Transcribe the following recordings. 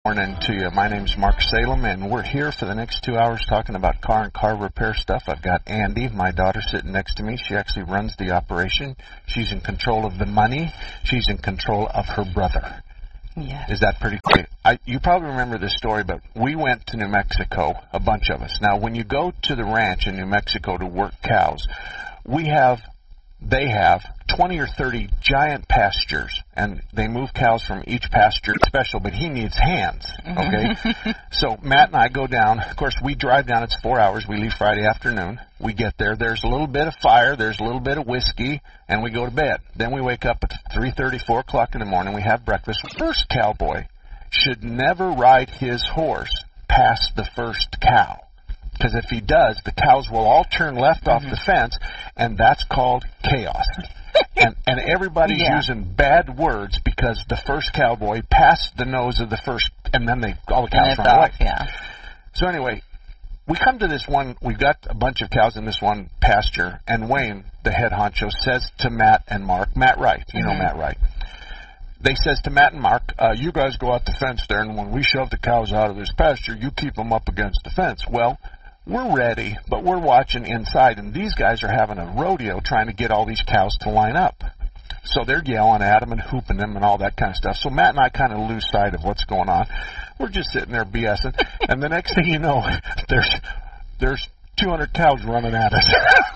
morning to you. My name's Mark Salem, and we're here for the next 2 hours talking about car and car repair stuff. I've got Andy, my daughter, sitting next to me. She actually runs the operation. She's in control of the money. She's in control of her brother. Yes. Is that pretty cool? You probably remember this story, but we went to New Mexico, a bunch of us. Now, when you go to the ranch in New Mexico to work cows, they have 20 or 30 giant pastures, and they move cows from each pasture. It's special, but he needs hands, okay? So Matt and I go down. Of course, we drive down. It's 4 hours. We leave Friday afternoon. We get there. There's a little bit of fire. There's a little bit of whiskey, and we go to bed. Then we wake up at 3:30, 4 o'clock in the morning. We have breakfast. First cowboy should never ride his horse past the first cow. Because if he does, the cows will all turn left off the fence, and that's called chaos. and everybody's using bad words because the first cowboy passed the nose of the first, and then all the cows run away. Yeah. So anyway, we come to this one. We've got a bunch of cows in this one pasture, and Wayne, the head honcho, says to Matt and Mark, Matt Wright, you know Matt Wright. They says to Matt and Mark, you guys go out the fence there, and when we shove the cows out of this pasture, you keep them up against the fence. Well, we're ready, but we're watching inside, and these guys are having a rodeo trying to get all these cows to line up. So they're yelling at them and hooping them and all that kind of stuff. So Matt and I kind of lose sight of what's going on. We're just sitting there BSing, and the next thing you know, there's 200 cows running at us.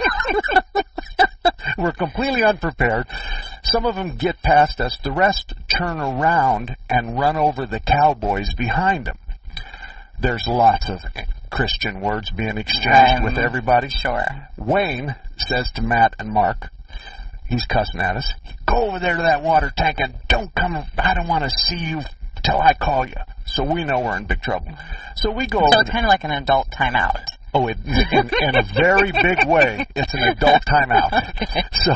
We're completely unprepared. Some of them get past us. The rest turn around and run over the cowboys behind them. There's lots of Christian words being exchanged with everybody. Sure. Wayne says to Matt and Mark, he's cussing at us, go over there to that water tank and don't come, I don't want to see you till I call you. So we know we're in big trouble. So we go over. So it's kind of like an adult timeout. Oh, in a very big way, it's an adult timeout. Okay. So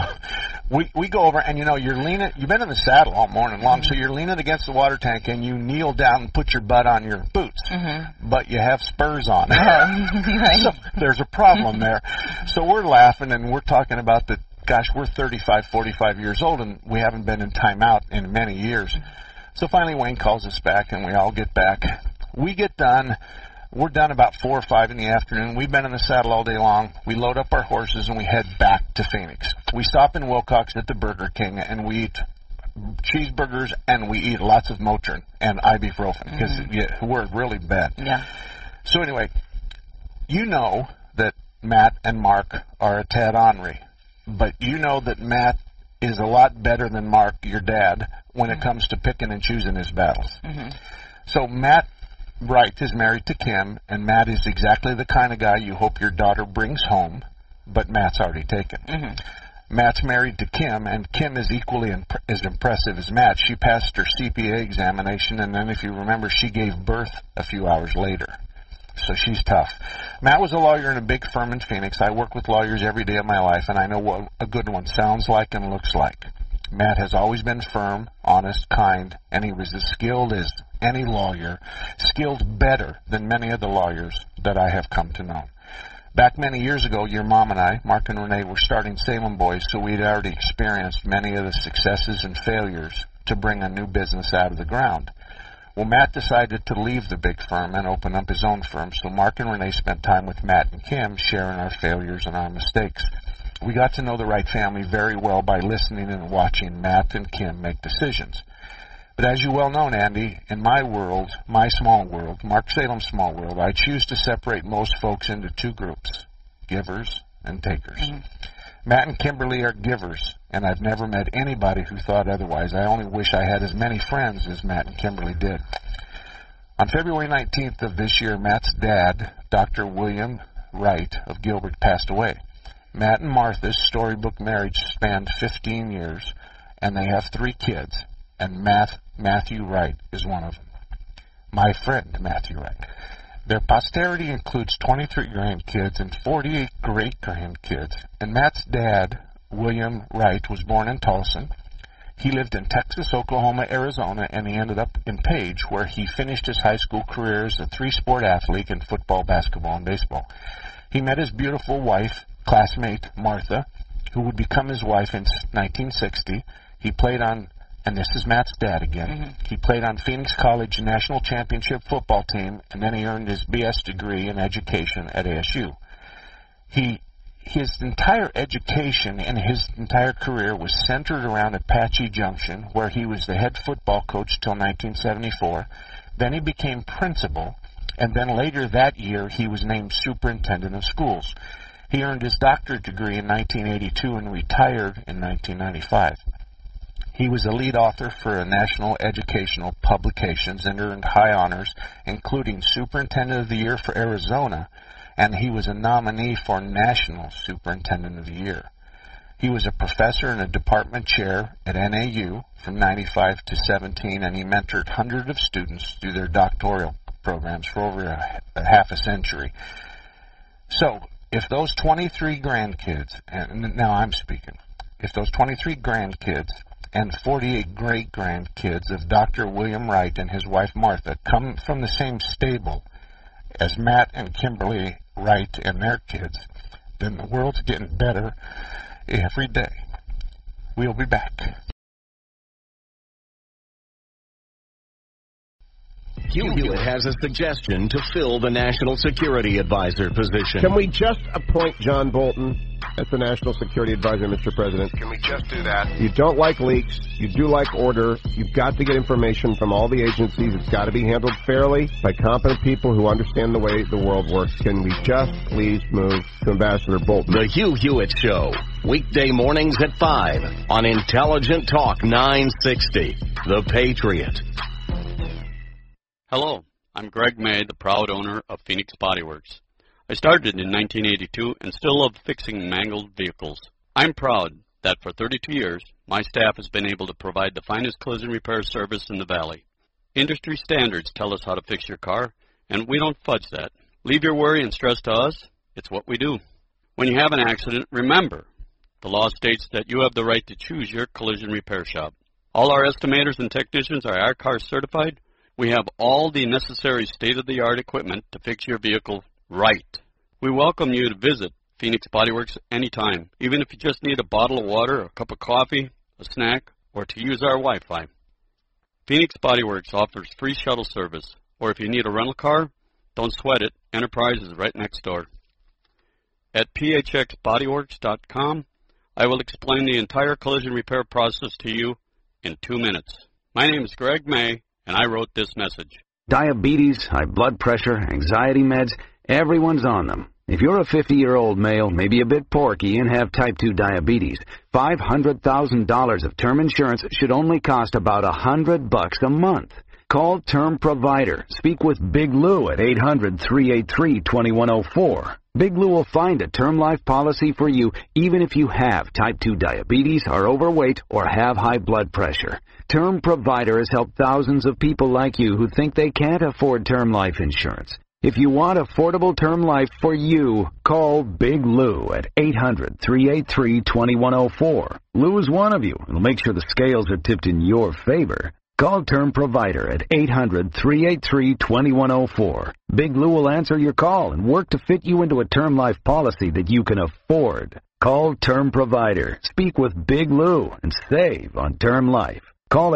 we go over, and you're leaning. You've been in the saddle all morning long, so you're leaning against the water tank, and you kneel down and put your butt on your boots, but you have spurs on. Right. So there's a problem there. So we're laughing, and we're talking about we're 35, 45 years old, and we haven't been in timeout in many years. So finally Wayne calls us back, and we all get back. We get done. We're done about 4 or 5 in the afternoon. We've been in the saddle all day long. We load up our horses, and we head back to Phoenix. We stop in Wilcox at the Burger King, and we eat cheeseburgers, and we eat lots of Motrin and ibuprofen because we're really bad. Yeah. So anyway, you know that Matt and Mark are a tad ornery, but you know that Matt is a lot better than Mark, your dad, when it comes to picking and choosing his battles. So Matt Wright is married to Kim, and Matt is exactly the kind of guy you hope your daughter brings home, but Matt's already taken. Matt's married to Kim, and Kim is equally as impressive as Matt. She passed her CPA examination, and then, if you remember, she gave birth a few hours later. So she's tough. Matt was a lawyer in a big firm in Phoenix. I work with lawyers every day of my life, and I know what a good one sounds like and looks like. Matt has always been firm, honest, kind, and he was as skilled as any lawyer, skilled better than many of the lawyers that I have come to know. Back many years ago, your mom and I, Mark and Renee, were starting Salem Boys, so we'd already experienced many of the successes and failures to bring a new business out of the ground. Well, Matt decided to leave the big firm and open up his own firm, so Mark and Renee spent time with Matt and Kim sharing our failures and our mistakes. We got to know the Wright family very well by listening and watching Matt and Kim make decisions. But as you well know, Andy, in my world, my small world, Mark Salem's small world, I choose to separate most folks into 2 groups, givers and takers. Matt and Kimberly are givers, and I've never met anybody who thought otherwise. I only wish I had as many friends as Matt and Kimberly did. On February 19th of this year, Matt's dad, Dr. William Wright of Gilbert, passed away. Matt and Martha's storybook marriage spanned 15 years, and they have 3 kids, and Matthew Wright is one of them. My friend, Matthew Wright. Their posterity includes 23 grandkids and 48 great-grandkids, and Matt's dad, William Wright, was born in Tulsa. He lived in Texas, Oklahoma, Arizona, and he ended up in Page, where he finished his high school career as a 3-sport athlete in football, basketball, and baseball. He met his beautiful wife, classmate Martha, who would become his wife in 1960. He played on and this is Matt's dad again. He played on Phoenix College national championship football team, and then he earned his BS degree in education at ASU. His entire education and his entire career was centered around Apache Junction, where he was the head football coach till 1974. Then he became principal, and then later that year he was named superintendent of schools. He earned his doctorate degree in 1982 and retired in 1995. He was a lead author for national educational publications and earned high honors, including Superintendent of the Year for Arizona, and he was a nominee for National Superintendent of the Year. He was a professor and a department chair at NAU from 95 to 17, and he mentored hundreds of students through their doctoral programs for over a half a century. So, if those 23 grandkids, and now I'm speaking, if those 23 grandkids and 48 great-grandkids of Dr. William Wright and his wife Martha come from the same stable as Matt and Kimberly Wright and their kids, then the world's getting better every day. We'll be back. Hugh Hewitt has a suggestion to fill the National Security Advisor position. Can we just appoint John Bolton as the National Security Advisor, Mr. President? Can we just do that? You don't like leaks. You do like order. You've got to get information from all the agencies. It's got to be handled fairly by competent people who understand the way the world works. Can we just please move to Ambassador Bolton? The Hugh Hewitt Show, weekday mornings at 5 on Intelligent Talk 960, The Patriot. Hello, I'm Greg May, the proud owner of Phoenix Body Works. I started in 1982 and still love fixing mangled vehicles. I'm proud that for 32 years, my staff has been able to provide the finest collision repair service in the Valley. Industry standards tell us how to fix your car, and we don't fudge that. Leave your worry and stress to us. It's what we do. When you have an accident, remember, the law states that you have the right to choose your collision repair shop. All our estimators and technicians are ICAR certified. We have all the necessary state-of-the-art equipment to fix your vehicle right. We welcome you to visit Phoenix Body Works anytime, even if you just need a bottle of water, a cup of coffee, a snack, or to use our Wi-Fi. Phoenix Body Works offers free shuttle service, or if you need a rental car, don't sweat it. Enterprise is right next door. At phxbodyworks.com, I will explain the entire collision repair process to you in 2 minutes. My name is Greg May, and I wrote this message. Diabetes, high blood pressure, anxiety meds, everyone's on them. If you're a 50-year-old male, maybe a bit porky, and have type 2 diabetes, $500,000 of term insurance should only cost about $100 a month. Call Term Provider. Speak with Big Lou at 800-383-2104. Big Lou will find a term life policy for you even if you have type 2 diabetes, are overweight, or have high blood pressure. Term Provider has helped thousands of people like you who think they can't afford term life insurance. If you want affordable term life for you, call Big Lou at 800-383-2104. Lou is one of you. It'll make sure the scales are tipped in your favor. Call Term Provider at 800-383-2104. Big Lou will answer your call and work to fit you into a term life policy that you can afford. Call Term Provider. Speak with Big Lou and save on term life. Call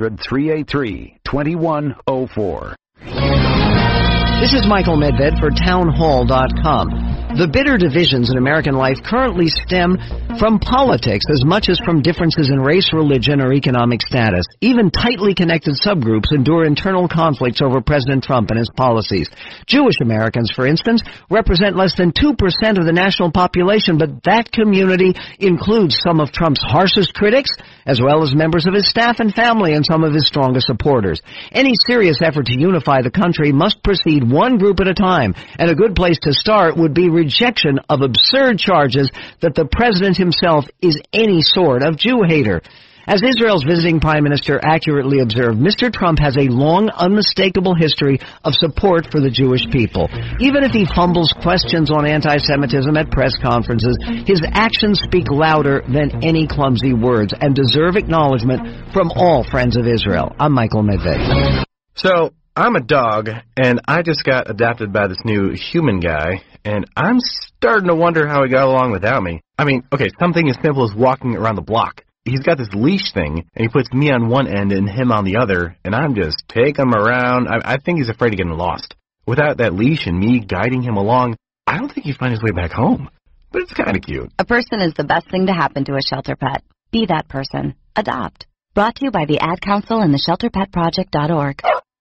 800-383-2104. This is Michael Medved for townhall.com. The bitter divisions in American life currently stem from politics as much as from differences in race, religion, or economic status. Even tightly connected subgroups endure internal conflicts over President Trump and his policies. Jewish Americans, for instance, represent less than 2% of the national population, but that community includes some of Trump's harshest critics, as well as members of his staff and family and some of his strongest supporters. Any serious effort to unify the country must proceed one group at a time, and a good place to start would be rejection of absurd charges that the president himself is any sort of Jew hater. As Israel's visiting prime minister accurately observed, Mr. Trump has a long, unmistakable history of support for the Jewish people. Even if he fumbles questions on anti-Semitism at press conferences, his actions speak louder than any clumsy words and deserve acknowledgement from all friends of Israel. I'm Michael Medved. So, I'm a dog, and I just got adopted by this new human guy, and I'm starting to wonder how he got along without me. I mean, okay, something as simple as walking around the block. he's got this leash thing, and he puts me on one end and him on the other, and I'm just taking him around. I think he's afraid of getting lost. Without that leash and me guiding him along, I don't think he'd find his way back home. But it's kind of cute. A person is the best thing to happen to a shelter pet. Be that person. Adopt. Brought to you by the Ad Council and the ShelterPetProject.org.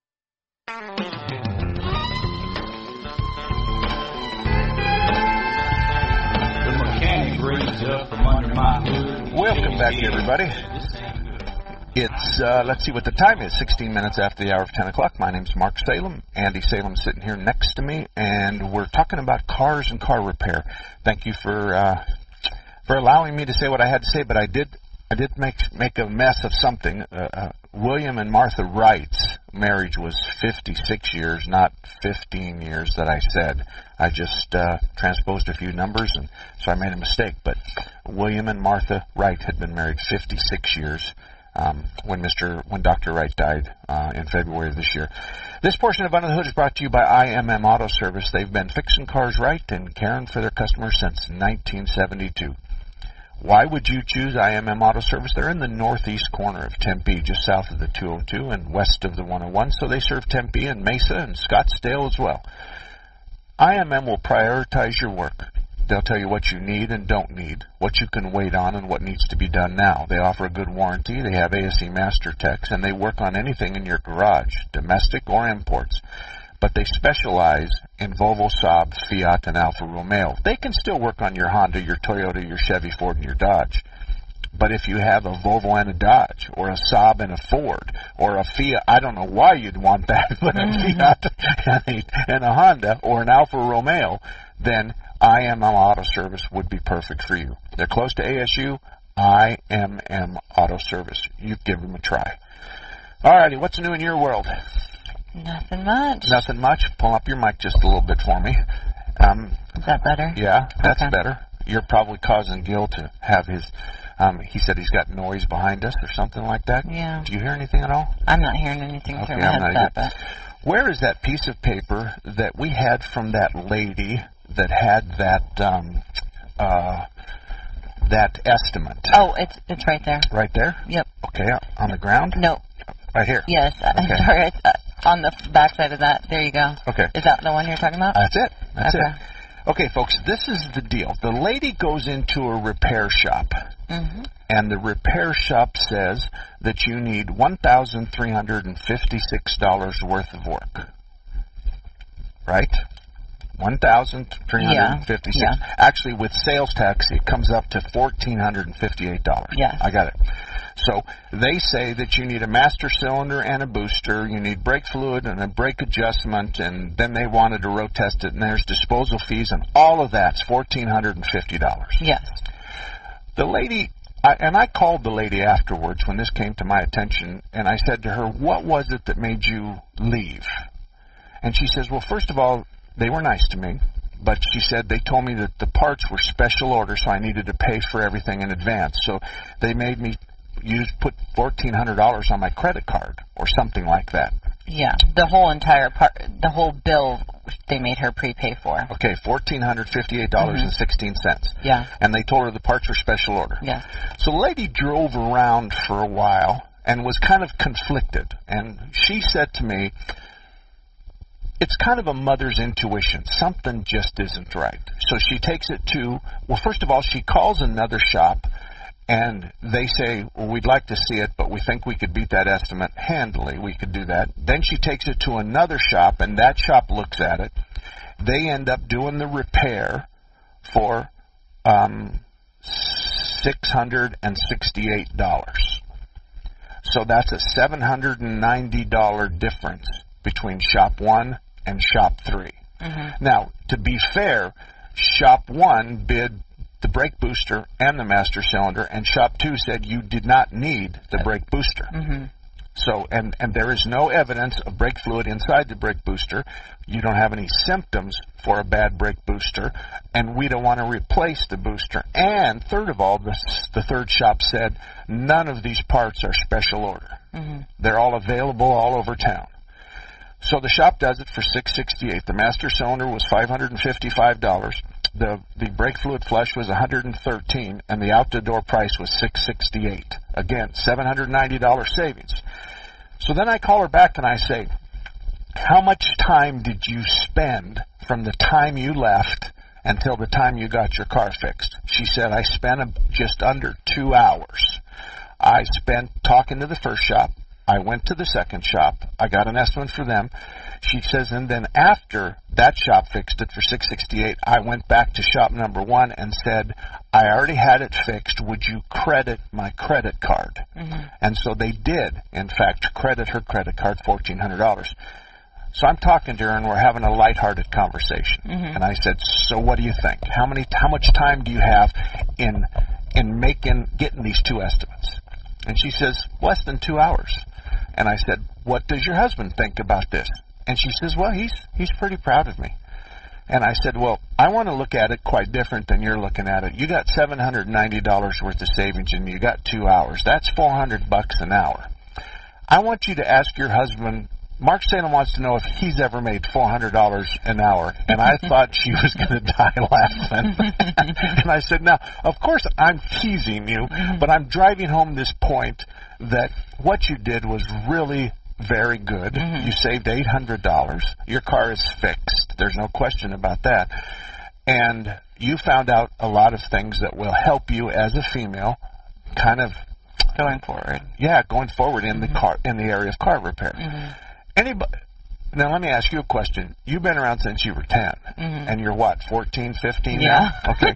The mechanic raises up from under my hood. Welcome back, everybody. It's, let's see what the time is, 16 minutes after the hour of 10 o'clock. My name's Mark Salem. Andy Salem's sitting here next to me, and we're talking about cars and car repair. Thank you for allowing me to say what I had to say, but I did make a mess of something. William and Martha Wright's marriage was 56 years, not 15 years that I said. I just transposed a few numbers, and so I made a mistake. But William and Martha Wright had been married 56 years when Dr. Wright died in February of this year. This portion of Under the Hood is brought to you by IMM Auto Service. They've been fixing cars right and caring for their customers since 1972. Why would you choose IMM Auto Service? They're in the northeast corner of Tempe, just south of the 202 and west of the 101, so they serve Tempe and Mesa and Scottsdale as well. IMM will prioritize your work. They'll tell you what you need and don't need, what you can wait on and what needs to be done now. They offer a good warranty. They have ASE Master Techs, and they work on anything in your garage, domestic or imports. But they specialize in Volvo, Saab, Fiat, and Alfa Romeo. They can still work on your Honda, your Toyota, your Chevy, Ford, and your Dodge. But if you have a Volvo and a Dodge, or a Saab and a Ford, or a Fiat, I don't know why you'd want that, but a Fiat and a Honda, or an Alfa Romeo, then IMM Auto Service would be perfect for you. They're close to ASU, IMM Auto Service. You give them a try. All righty, what's new in your world? Nothing much. Nothing much? Pull up your mic just a little bit for me. Is that better? Yeah, that's okay. Better. You're probably causing Gil to have his, he said he's got noise behind us or something like that. Yeah. Do you hear anything at all? I'm not hearing anything through my headset. But where is that piece of paper that we had from that lady that had that estimate? Oh, it's right there. Right there? Yep. Okay, on the ground? No. Right here? Yes. Okay. Sorry, on the back side of that. There you go. Okay. Is that the one you're talking about? That's it. That's okay. it. Okay, folks, this is the deal. The lady goes into a repair shop, and the repair shop says that you need $1,356 worth of work. Right? $1,356. Yeah. Actually, with sales tax, it comes up to $1,458. Yes. I got it. So they say that you need a master cylinder and a booster, you need brake fluid and a brake adjustment, and then they wanted to road test it, and there's disposal fees, and all of that's $1,450. Yes. The lady, I called the lady afterwards when this came to my attention, and I said to her, what was it that made you leave? And she says, well, first of all, they were nice to me, but she said they told me that the parts were special order, so I needed to pay for everything in advance. So they made me put $1,400 on my credit card or something like that. Yeah, the whole entire the whole bill they made her prepay for. Okay, $1,458.16. Yeah. And they told her the parts were special order. Yeah. So the lady drove around for a while and was kind of conflicted. And she said to me, it's kind of a mother's intuition. Something just isn't right. So she takes it to, well, first of all, she calls another shop, and they say, well, we'd like to see it, but we think we could beat that estimate handily. We could do that. Then she takes it to another shop, and that shop looks at it. They end up doing the repair for $668. So that's a $790 difference between shop 1 and shop 3. Now, to be fair, shop 1 bid the brake booster and the master cylinder, and shop 2 said you did not need the brake booster. So, and there is no evidence of brake fluid inside the brake booster. You don't have any symptoms for a bad brake booster, and we don't want to replace the booster. And third of all, the third shop said none of these parts are special order. They're all available all over town. So the shop does it for $668. The master cylinder was $555. the brake fluid flush was $113, and the out-the-door price was $668. Again, $790 savings. So then I call her back and I say, how much time did you spend from the time you left until the time you got your car fixed? She said, I spent just under 2 hours. I spent talking to the first shop. I went to the second shop. I got an estimate for them. She says, and then after that shop fixed it for $668, I went back to shop number 1 and said, I already had it fixed. Would you credit my credit card? And so they did, in fact, credit her credit card $1,400. So I'm talking to her, and we're having a lighthearted conversation. And I said, so what do you think? How much time do you have in getting these 2 estimates? And she says, less than 2 hours. And I said, what does your husband think about this? And she says, well, he's pretty proud of me. And I said, well, I want to look at it quite different than you're looking at it. You got $790 worth of savings, and you got 2 hours. That's $400 an hour. I want you to ask your husband. Mark Salem wants to know if he's ever made $400 an hour. And I thought she was going to die laughing. And I said, now, of course I'm teasing you, but I'm driving home this point that what you did was really very good. You saved $800. Your car is fixed. There's no question about that. And you found out a lot of things that will help you as a female kind of going forward. Yeah, going forward in the area of car repair. Anybody? Now, let me ask you a question. You've been around since you were 10, and you're what, 14, 15 now? Okay.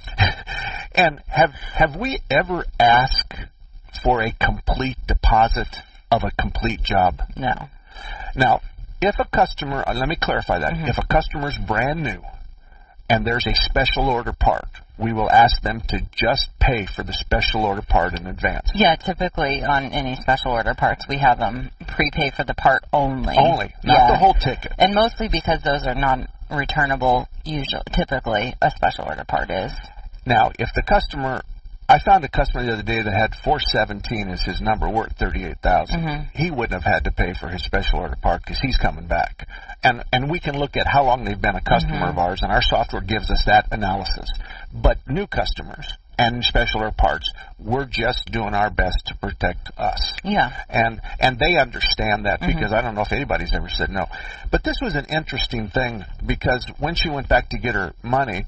And have we ever asked for a complete deposit of a complete job? No. Now, if a customer, let me clarify that. If a customer's brand new and there's a special order part, we will ask them to just pay for the special order part in advance. Yeah, typically on any special order parts, we have them prepay for the part only. Only, not the whole ticket. And mostly because those are non-returnable, typically a special order part is. Now, if the customer, I found a customer the other day that had 417 as his number worth $38,000. He wouldn't have had to pay for his special order part because he's coming back. And we can look at how long they've been a customer of ours, and our software gives us that analysis. But new customers and special order parts, we're just doing our best to protect us. Yeah. And they understand that because I don't know if anybody's ever said no. But this was an interesting thing because when she went back to get her money,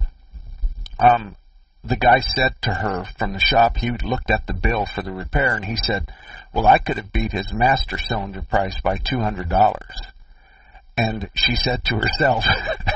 the guy said to her from the shop, he looked at the bill for the repair, and he said, well, I could have beat his master cylinder price by $200. And she said to herself,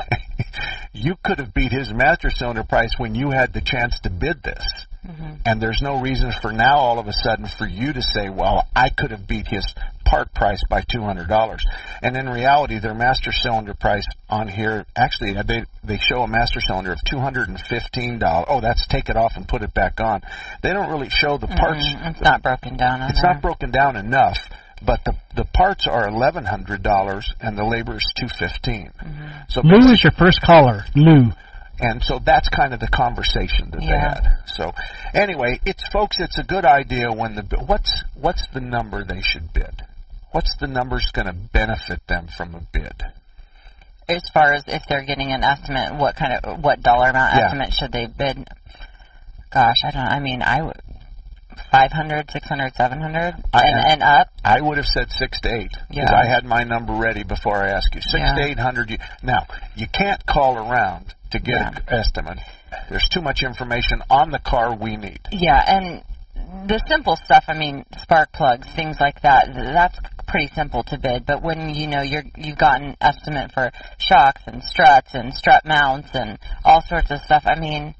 you could have beat his master cylinder price when you had the chance to bid this. And there's no reason for now all of a sudden for you to say, well, I could have beat his part price by $200. And in reality, their master cylinder price on here, actually, they show a master cylinder of $215. Oh, that's take it off and put it back on. They don't really show the parts. It's not broken down on It's there. not broken down enough. But the parts are $1,100 and the labor is $215. So Lou is your first caller, Lou. And so that's kind of the conversation that they had. So anyway, it's a good idea when what's the number they should bid? What's the number's going to benefit them from a bid? As far as if they're getting an estimate, what dollar amount estimate should they bid? Gosh, I don't know. I mean, I would 500, 600, 700, and up. I would have said 6 to 8 because I had my number ready before I asked you. 6 to 800. Now, you can't call around to get an estimate. There's too much information on the car we need. Yeah, and the simple stuff, I mean, spark plugs, things like that, that's pretty simple to bid. But when, you've got an estimate for shocks and struts and strut mounts and all sorts of stuff, I mean,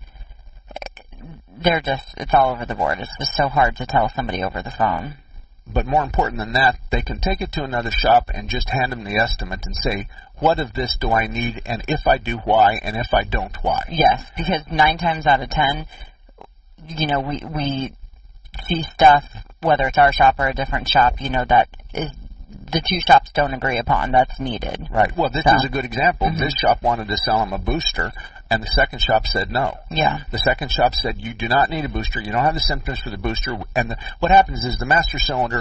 it's all over the board. It's just so hard to tell somebody over the phone. But more important than that, they can take it to another shop and just hand them the estimate and say, what of this do I need, and if I do, why, and if I don't, why? Yes, because 9 times out of 10, we see stuff, whether it's our shop or a different shop, that is the two shops don't agree upon that's needed. Right. Well, this is a good example. This shop wanted to sell them a booster, and the second shop said no. Yeah. The second shop said, you do not need a booster. You don't have the symptoms for the booster. And what happens is the master cylinder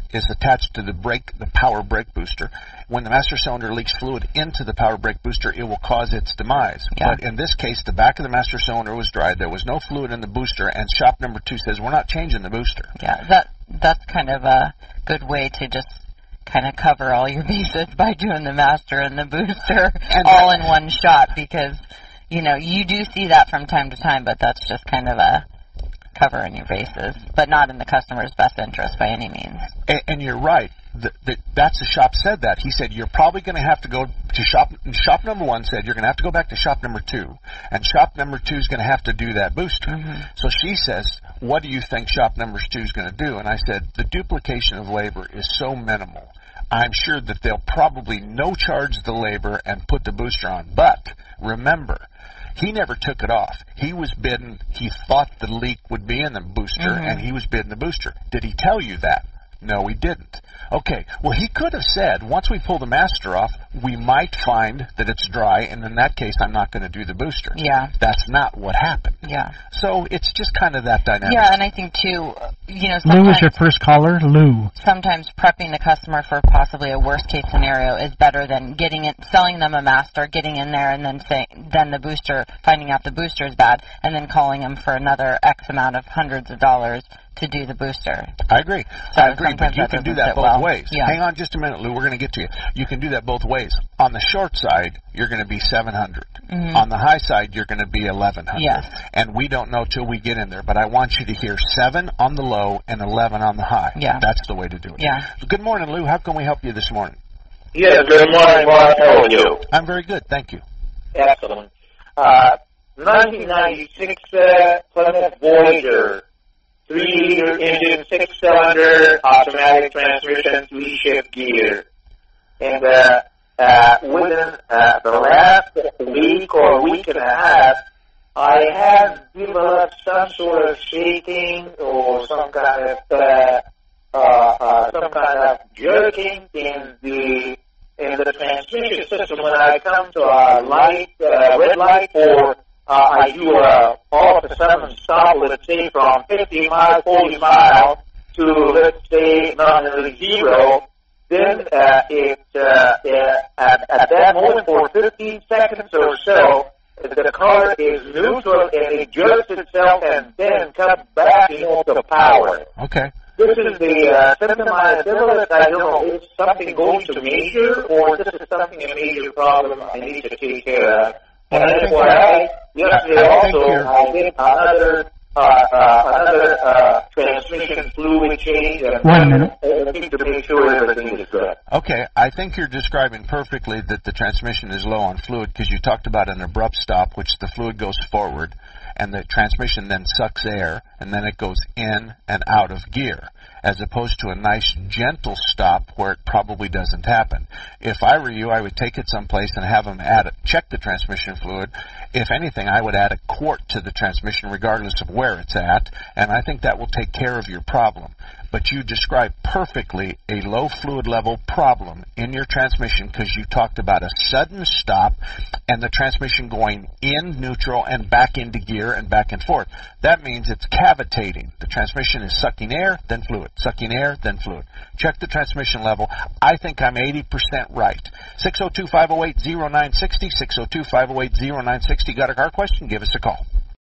is attached to the power brake booster. When the master cylinder leaks fluid into the power brake booster, it will cause its demise. Yeah. But in this case, the back of the master cylinder was dry. There was no fluid in the booster, and shop number 2 says, we're not changing the booster. Yeah, that's kind of a good way to just kind of cover all your bases by doing the master and the booster all in one shot, because, you know, you do see that from time to time, but that's just kind of a covering your bases, but not in the customer's best interest by any means. And you're right. That's the shop said that. He said, you're probably going to have to go to shop number 1 said, you're going to have to go back to shop number 2, and shop number 2 is going to have to do that booster. Mm-hmm. So she says, what do you think shop number 2 is going to do? And I said, the duplication of labor is so minimal. I'm sure that they'll probably no charge the labor and put the booster on. But remember, he never took it off. He was bidding, he thought the leak would be in the booster, and he was bidding the booster. Did he tell you that? No, he didn't. Okay, well, he could have said, once we pull the master off, we might find that it's dry, and in that case, I'm not going to do the booster. Yeah. That's not what happened. Yeah. So it's just kind of that dynamic. Yeah, and I think, too, you know, Lou is your first caller. Lou. Sometimes prepping the customer for possibly a worst-case scenario is better than selling them a master, getting in there, and then the booster, finding out the booster is bad, and then calling them for another X amount of hundreds of dollars to do the booster. I agree. So I agree, but you can do that both ways. Yeah. Hang on just a minute, Lou. We're going to get to you. You can do that both ways. On the short side, you're going to be $700. Mm-hmm. On the high side, you're going to be $1,100. Yes. And we don't know till we get in there, but I want you to hear 7 on the low and 11 on the high. Yeah. That's the way to do it. Yeah. Good morning, Lou. How can we help you this morning? Yes, good morning, Mark. How are you? I'm very good, thank you. Excellent. 1996 Plymouth Voyager. 3-liter engine, 6-cylinder, automatic transmission, 3-shift gear. And within the last week or week and a half, I have developed some sort of shaking or some kind of jerking in the transmission system when I come to a light, red light, or I do all of a sudden stop, let's say, from 50 miles, 40 miles to, let's say, nominally 0. Then at that moment, for 15 seconds or so, the car is neutral and it jerks itself and then comes back into power. Okay. This is the symptom I developed. I don't know, is something going to major, or this is something a major problem I need to take care of. And that's why yesterday also I did another transmission fluid change and 1 minute. To make sure everything is good. Okay, I think you're describing perfectly that the transmission is low on fluid, because you talked about an abrupt stop, which the fluid goes forward, and the transmission then sucks air, and then it goes in and out of gear, as opposed to a nice gentle stop where it probably doesn't happen. If I were you, I would take it someplace and have them check the transmission fluid. If anything, I would add a quart to the transmission regardless of where it's at, and I think that will take care of your problem. But you described perfectly a low fluid level problem in your transmission, because you talked about a sudden stop and the transmission going in neutral and back into gear and back and forth. That means it's cavitating. The transmission is sucking air, then fluid. Sucking air, then fluid. Check the transmission level. I think I'm 80% right. 602-508-0960, 602-508-0960. Got a car question? Give us a call.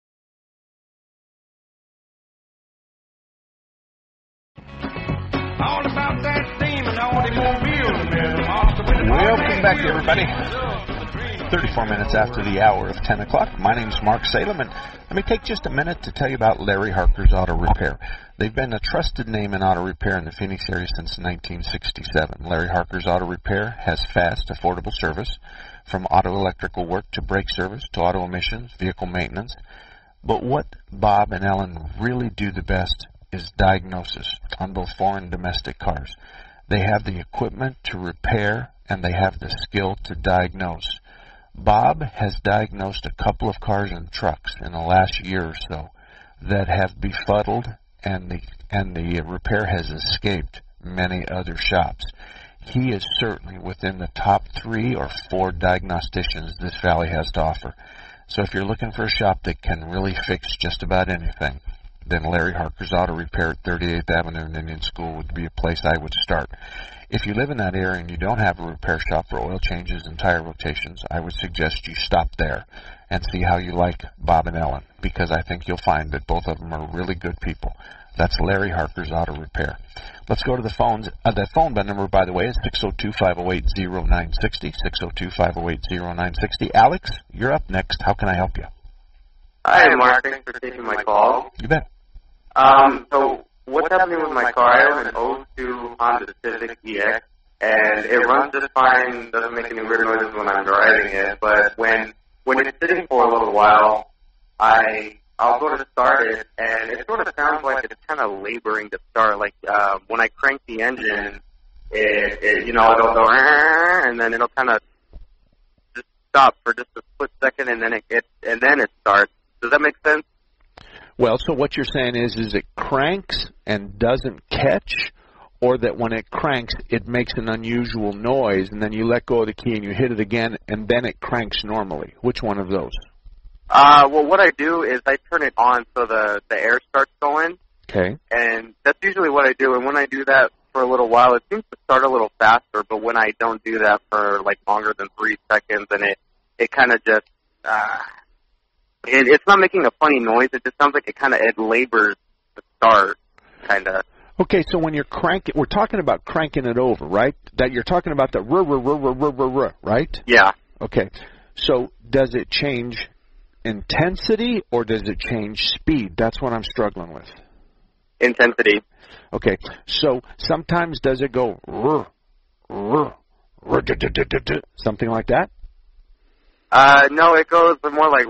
All about that demon automobile. Welcome back, everybody. 34 minutes after the hour of 10 o'clock. My name's Mark Salem, and let me take just a minute to tell you about Larry Harker's Auto Repair. They've been a trusted name in auto repair in the Phoenix area since 1967. Larry Harker's Auto Repair has fast, affordable service, from auto electrical work to brake service to auto emissions, vehicle maintenance. But what Bob and Ellen really do the best is diagnosis on both foreign and domestic cars. They have the equipment to repair, and they have the skill to diagnose. Bob has diagnosed a couple of cars and trucks in the last year or so that have befuddled, and the repair has escaped many other shops. He is certainly within the top 3 or 4 diagnosticians this valley has to offer. So if you're looking for a shop that can really fix just about anything, then Larry Harker's Auto Repair at 38th Avenue and Indian School would be a place I would start. If you live in that area and you don't have a repair shop for oil changes and tire rotations, I would suggest you stop there and see how you like Bob and Ellen, because I think you'll find that both of them are really good people. That's Larry Harker's Auto Repair. Let's go to the phones. The phone number, by the way, is 602-508-0960, 602-508-0960. Alex, you're up next. How can I help you? Hi, Mark. Thanks for taking my call. You bet. So what's happening with my car? I have an 02 Honda Civic EX, and it runs just fine, doesn't make any weird noises when I'm driving it, but when it's sitting for a little while, I'll go to start it, and it sort of sounds like it's kind of laboring to start. Like when I crank the engine, it'll go, and then it'll kind of just stop for just a split second, and then it starts. Does that make sense? Well, so what you're saying is it cranks and doesn't catch, or that when it cranks, it makes an unusual noise, and then you let go of the key and you hit it again, and then it cranks normally? Which one of those? Well, what I do is I turn it on so the air starts going. Okay. And that's usually what I do. And when I do that for a little while, it seems to start a little faster. But when I don't do that for like longer than 3 seconds, and it kind of just it's not making a funny noise. It just sounds like it labors to start, kind of. Okay, so when you're cranking, we're talking about cranking it over, right? That you're talking about the right? Yeah. Okay. So does it change intensity or does it change speed? That's what I'm struggling with. Intensity. Okay. So sometimes does it go something like that? No, it goes more like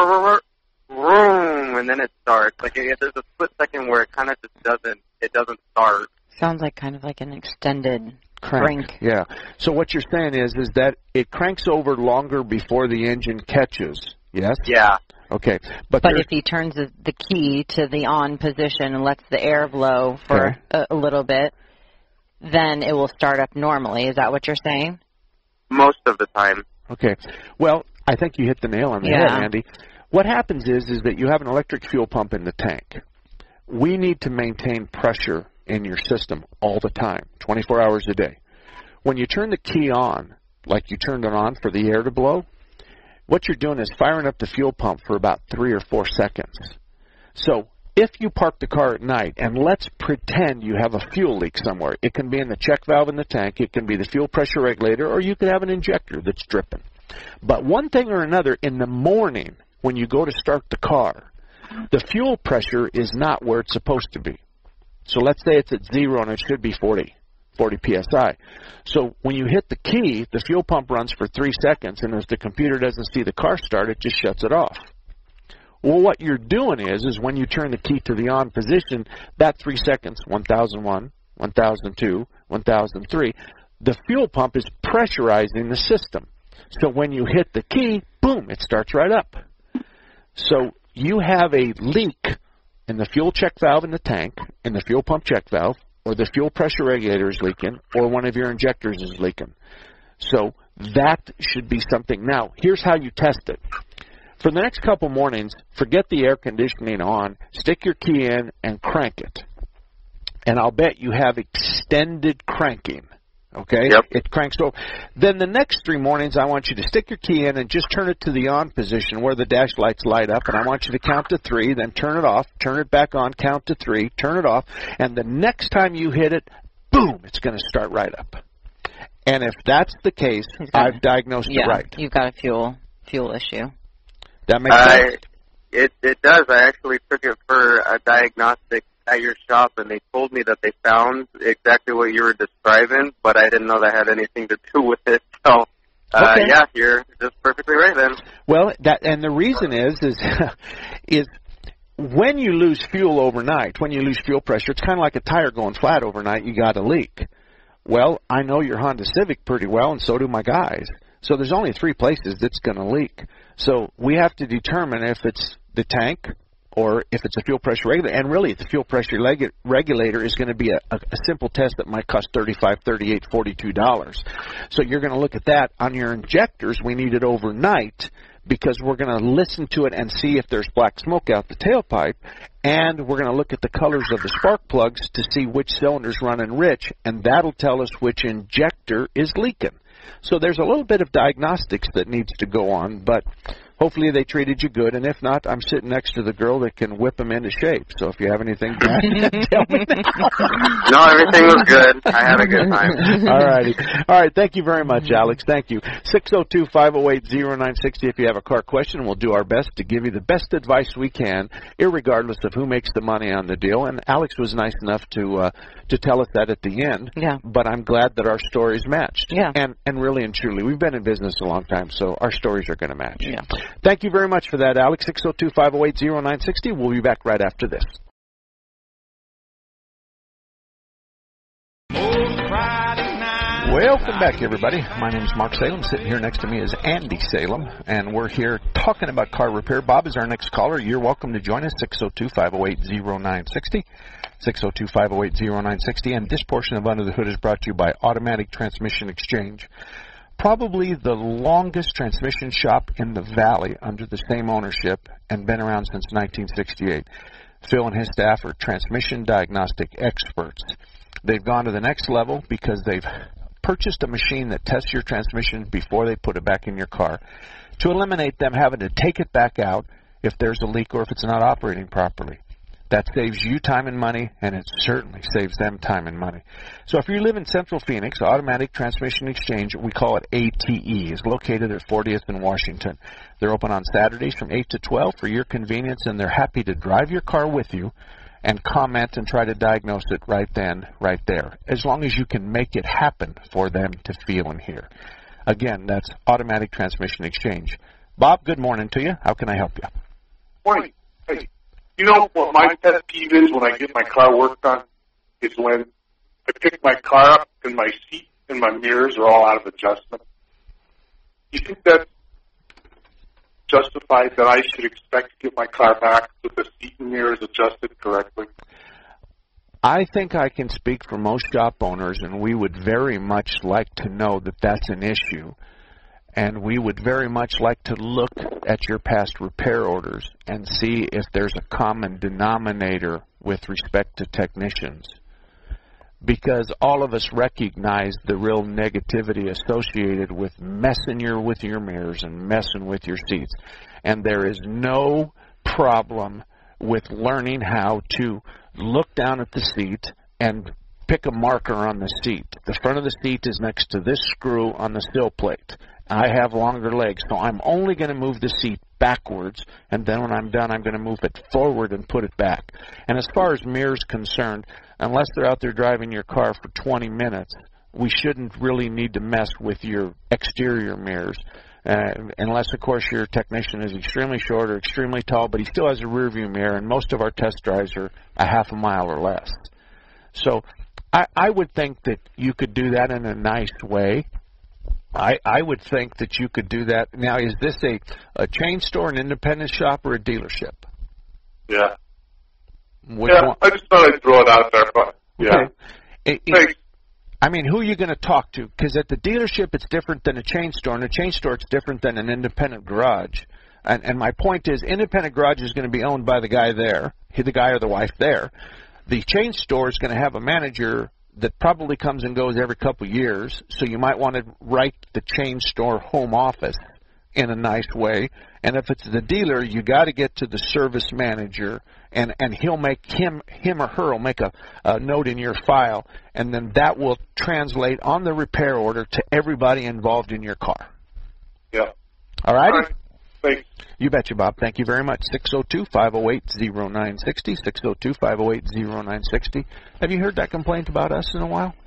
vroom, and then it starts. Like there's a split second where it kind of just doesn't start. Sounds like kind of like an extended crank. Yeah. So what you're saying is that it cranks over longer before the engine catches. Yes? Yeah. Okay. But if he turns the key to the on position and lets the air blow for a little bit, then it will start up normally. Is that what you're saying? Most of the time. Okay. Well, I think you hit the nail on the head, Andy. What happens is that you have an electric fuel pump in the tank. We need to maintain pressure in your system all the time, 24 hours a day. When you turn the key on, like you turned it on for the air to blow, what you're doing is firing up the fuel pump for about 3 or 4 seconds. So if you park the car at night, and let's pretend you have a fuel leak somewhere. It can be in the check valve in the tank, it can be the fuel pressure regulator, or you could have an injector that's dripping. But one thing or another, in the morning, when you go to start the car, the fuel pressure is not where it's supposed to be. So let's say it's at 0 and it should be 40 psi. So when you hit the key, the fuel pump runs for 3 seconds, and if the computer doesn't see the car start, it just shuts it off. Well, what you're doing is when you turn the key to the on position, that 3 seconds, 1001, 1002, 1003, the fuel pump is pressurizing the system. So when you hit the key, boom, it starts right up. So you have a leak in the fuel check valve in the tank, in the fuel pump check valve, or the fuel pressure regulator is leaking, or one of your injectors is leaking. So that should be something. Now, here's how you test it. For the next couple mornings, forget the air conditioning on, stick your key in, and crank it. And I'll bet you have extended cranking. Okay? Yep. It cranks over. Then the next 3 mornings, I want you to stick your key in and just turn it to the on position where the dash lights light up, and I want you to count to 3, then turn it off, turn it back on, count to 3, turn it off, and the next time you hit it, boom, it's going to start right up. And if that's the case, I've diagnosed it right. You've got a fuel issue. That makes sense? It does. I actually took it for a diagnostic at your shop, and they told me that they found exactly what you were describing, but I didn't know that had anything to do with it. So, yeah, you're just perfectly right then. Well, and the reason is when you lose fuel overnight, when you lose fuel pressure, it's kind of like a tire going flat overnight. You got a leak. Well, I know your Honda Civic pretty well, and so do my guys. So there's only 3 places that's going to leak. So we have to determine if it's the tank or if it's a fuel pressure regulator. And really, the fuel pressure regulator is going to be a simple test that might cost $35, $38, $42. So you're going to look at that. On your injectors, we need it overnight because we're going to listen to it and see if there's black smoke out the tailpipe, and we're going to look at the colors of the spark plugs to see which cylinder's running rich, and that'll tell us which injector is leaking. So there's a little bit of diagnostics that needs to go on, but hopefully they treated you good, and if not, I'm sitting next to the girl that can whip them into shape. So if you have anything bad, tell me now. No, everything was good. I had a good time. All righty. All right, thank you very much, Alex. Thank you. 602-508-0960 if you have a car question. We'll do our best to give you the best advice we can, irregardless of who makes the money on the deal. And Alex was nice enough to tell us that at the end. Yeah. But I'm glad that our stories matched. Yeah. And really and truly, we've been in business a long time, so our stories are going to match. Yeah. Thank you very much for that, Alex. 602-508-0960. We'll be back right after this. Welcome back, everybody. My name is Mark Salem. Sitting here next to me is Andy Salem, and we're here talking about car repair. Bob is our next caller. You're welcome to join us, 602-508-0960, 602-508-0960, and this portion of Under the Hood is brought to you by Automatic Transmission Exchange. Probably the longest transmission shop in the valley under the same ownership and been around since 1968. Phil and his staff are transmission diagnostic experts. They've gone to the next level because they've purchased a machine that tests your transmission before they put it back in your car to eliminate them having to take it back out if there's a leak or if it's not operating properly. That saves you time and money, and it certainly saves them time and money. So if you live in Central Phoenix, Automatic Transmission Exchange, we call it ATE, is located at 40th and Washington. They're open on Saturdays from 8 to 12 for your convenience, and they're happy to drive your car with you and comment and try to diagnose it right then, right there, as long as you can make it happen for them to feel and hear. Again, that's Automatic Transmission Exchange. Bob, good morning to you. How can I help you? Morning. Hey, you know what my pet peeve is when I get my car worked on? Is when I pick my car up and my seat and my mirrors are all out of adjustment. Do you think that's justified that I should expect to get my car back with the seat and mirrors adjusted correctly? I think I can speak for most shop owners, and we would very much like to know that that's an issue. And we would very much like to look at your past repair orders and see if there's a common denominator with respect to technicians. Because all of us recognize the real negativity associated with messing with your mirrors and messing with your seats. And there is no problem with learning how to look down at the seat and pick a marker on the seat. The front of the seat is next to this screw on the sill plate. I have longer legs, so I'm only going to move the seat backwards, and then when I'm done, I'm going to move it forward and put it back. And as far as mirrors concerned, unless they're out there driving your car for 20 minutes, we shouldn't really need to mess with your exterior mirrors, unless, of course, your technician is extremely short or extremely tall, but he still has a rear-view mirror, and most of our test drives are a half a mile or less. So I would think that you could do that in a nice way. I would think that you could do that. Now, is this a chain store, an independent shop, or a dealership? Yeah. Which one? I just thought I'd throw it out there, but yeah. Okay. I mean, who are you going to talk to? Because at the dealership, it's different than a chain store, and a chain store, it's different than an independent garage. And my point is, independent garage is going to be owned by the guy there, the guy or the wife there. The chain store is going to have a manager that probably comes and goes every couple of years, so you might want to write the chain store home office in a nice way. And if it's the dealer, you got to get to the service manager, and he'll make him or her will make a note in your file, and then that will translate on the repair order to everybody involved in your car. Yeah. All righty? All right. Thanks. You betcha, Bob. Thank you very much. 602-508-0960, 602-508-0960. Have you heard that complaint about us in a while?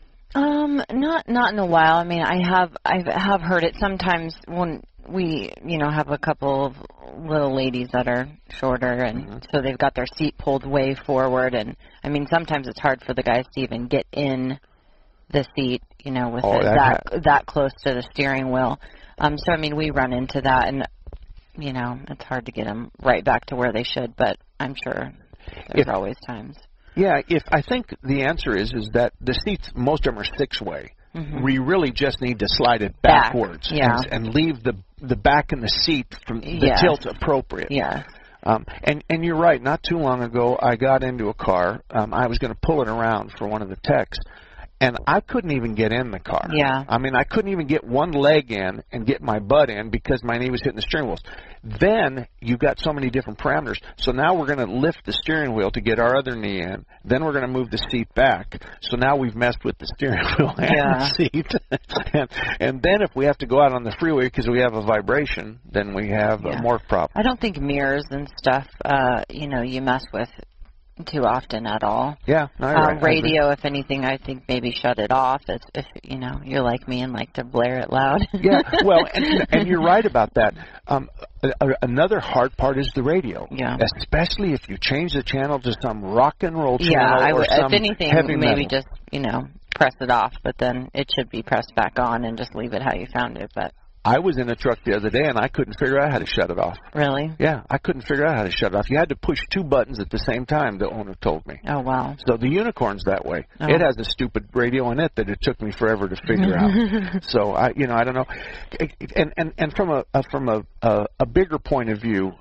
Not in a while. I mean, I have heard it sometimes when we, have a couple of little ladies that are shorter, and so they've got their seat pulled way forward, and I mean, sometimes it's hard for the guys to even get in the seat, with that close to the steering wheel. So I mean, we run into that, and it's hard to get them right back to where they should, but I'm sure there's always times. Yeah, I think the answer is that the seats, most of them are 6-way. We really just need to slide it backwards and leave the the back and the seat from the tilt appropriate. Yeah. And you're right. Not too long ago, I got into a car. I was going to pull it around for one of the techs, and I couldn't even get in the car. Yeah. I mean, I couldn't even get one leg in and get my butt in because my knee was hitting the steering wheels. Then you've got so many different parameters. So now we're going to lift the steering wheel to get our other knee in. Then we're going to move the seat back. So now we've messed with the steering wheel and the seat. and then if we have to go out on the freeway because we have a vibration, then we have more problems. I don't think mirrors and stuff, you mess with too often at all. Yeah, no, right. Radio, if anything, I think maybe shut it off if you're like me and like to blare it loud. Yeah, well, and you're right about that. Another hard part is the radio. Yeah. Especially if you change the channel to some rock and roll channel or some if anything, heavy maybe metal. just, press it off, but then it should be pressed back on and just leave it how you found it. But I was in a truck the other day, and I couldn't figure out how to shut it off. Really? Yeah, I couldn't figure out how to shut it off. You had to push two buttons at the same time, the owner told me. Oh, wow. So the Unicorn's that way. Oh. It has a stupid radio in it that it took me forever to figure out. So, I don't know. And from a bigger point of view,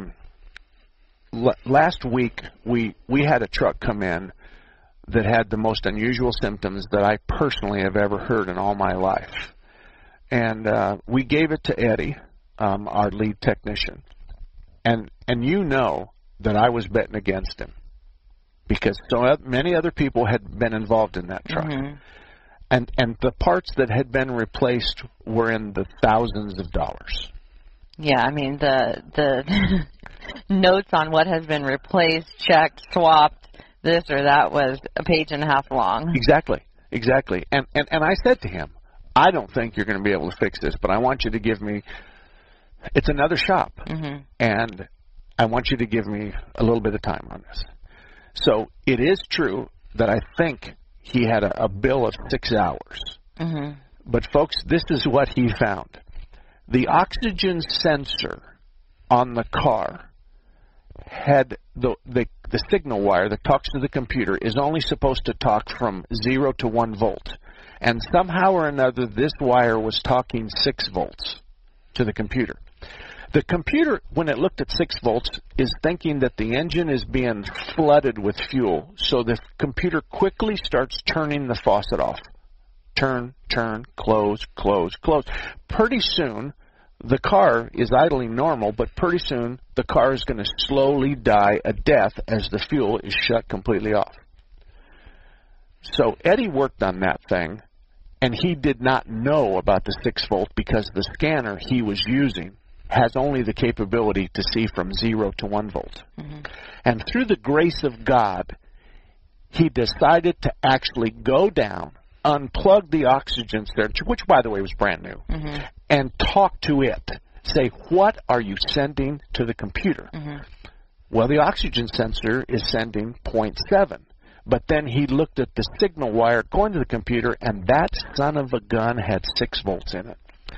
last week we had a truck come in that had the most unusual symptoms that I personally have ever heard in all my life. And we gave it to Eddie, our lead technician. And that I was betting against him because so many other people had been involved in that truck. Mm-hmm. And the parts that had been replaced were in the thousands of dollars. Yeah, I mean, the notes on what has been replaced, checked, swapped, this or that was a page and a half long. Exactly. And I said to him, I don't think you're going to be able to fix this, but I want you to give me, it's another shop, and I want you to give me a little bit of time on this. So it is true that I think he had a bill of 6 hours. Mm-hmm. But, folks, this is what he found. The oxygen sensor on the car had the signal wire that talks to the computer is only supposed to talk from 0 to 1 volt. And somehow or another, this wire was talking 6 volts to the computer. The computer, when it looked at 6 volts, is thinking that the engine is being flooded with fuel. So the computer quickly starts turning the faucet off. Turn, close. Pretty soon, the car is idling normal, but pretty soon the car is going to slowly die a death as the fuel is shut completely off. So Eddie worked on that thing, and he did not know about the 6 volt because the scanner he was using has only the capability to see from 0 to 1 volt. Mm-hmm. And through the grace of God, he decided to actually go down, unplug the oxygen sensor, which, by the way, was brand new, and talk to it. Say, what are you sending to the computer? Well, the oxygen sensor is sending 0.7. But then he looked at the signal wire going to the computer, and that son of a gun had 6 volts in it.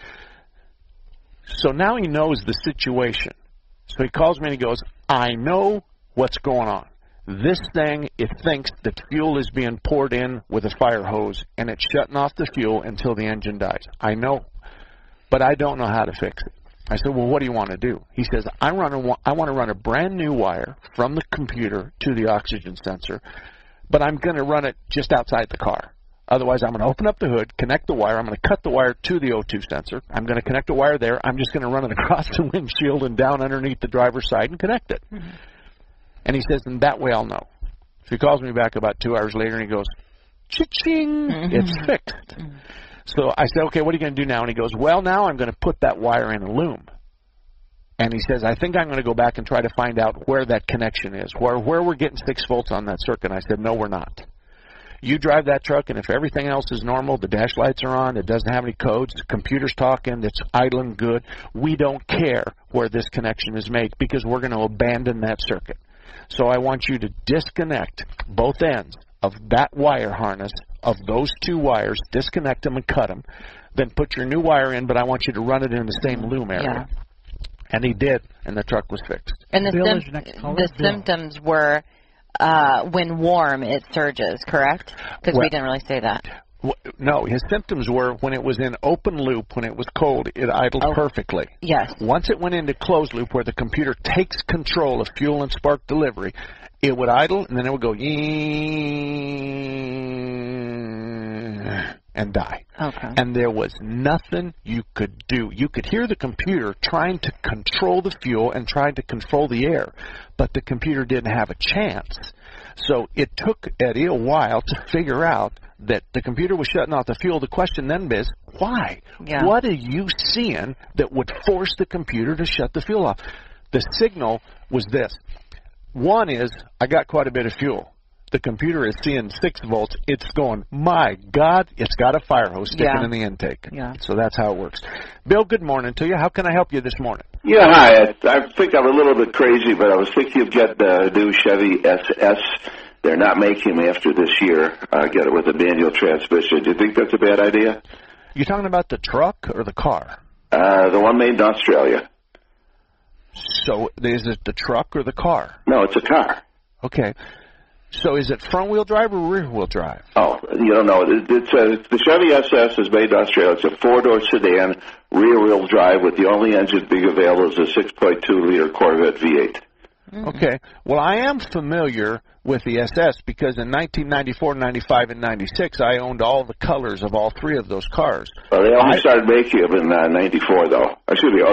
So now he knows the situation. So he calls me and he goes, I know what's going on. This thing, it thinks that fuel is being poured in with a fire hose, and it's shutting off the fuel until the engine dies. I know, but I don't know how to fix it. I said, well, what do you want to do? He says, I want to run a brand new wire from the computer to the oxygen sensor, but I'm going to run it just outside the car. Otherwise, I'm going to open up the hood, connect the wire. I'm going to cut the wire to the O2 sensor. I'm going to connect a wire there. I'm just going to run it across the windshield and down underneath the driver's side and connect it. And he says, and that way I'll know. So he calls me back about 2 hours later, and he goes, cha-ching, it's fixed. So I said, okay, what are you going to do now? And he goes, well, now I'm going to put that wire in a loom. And he says, I think I'm going to go back and try to find out where that connection is, where we're getting 6 volts on that circuit. And I said, no, we're not. You drive that truck, and if everything else is normal, the dash lights are on, it doesn't have any codes, the computer's talking, it's idling good, we don't care where this connection is made because we're going to abandon that circuit. So I want you to disconnect both ends of that wire harness, of those 2 wires, disconnect them and cut them, then put your new wire in, but I want you to run it in the same loom area. Yeah. And he did, and the truck was fixed. And the symptoms were when warm, it surges, correct? Because we didn't really say that. No, his symptoms were when it was in open loop, when it was cold, it idled perfectly. Yes. Once it went into closed loop, where the computer takes control of fuel and spark delivery, it would idle, and then it would go and die. Okay. And there was nothing you could do. You could hear the computer trying to control the fuel and trying to control the air, but the computer didn't have a chance. So it took Eddie a while to figure out that the computer was shutting off the fuel. The question then is, why? Yeah. What are you seeing that would force the computer to shut the fuel off? The signal was this. One is, I got quite a bit of fuel. The computer is seeing 6 volts. It's going, my God, it's got a fire hose sticking in the intake. Yeah. So that's how it works. Bill, good morning to you. How can I help you this morning? Yeah, hi. I think I'm a little bit crazy, but I was thinking of getting a new Chevy SS. They're not making them after this year. Get it with a manual transmission. Do you think that's a bad idea? You talking about the truck or the car? The one made in Australia. So is it the truck or the car? No, it's a car. Okay. So is it front-wheel drive or rear-wheel drive? Oh, you don't know. The Chevy SS is made in Australia. It's a 4-door sedan, rear-wheel drive, with the only engine being available is a 6.2-liter Corvette V8. Okay. Well, I am familiar with the SS because in 1994, 95, and 96, I owned all the colors of all 3 of those cars. Well, they only started making them in 94, though. Excuse me,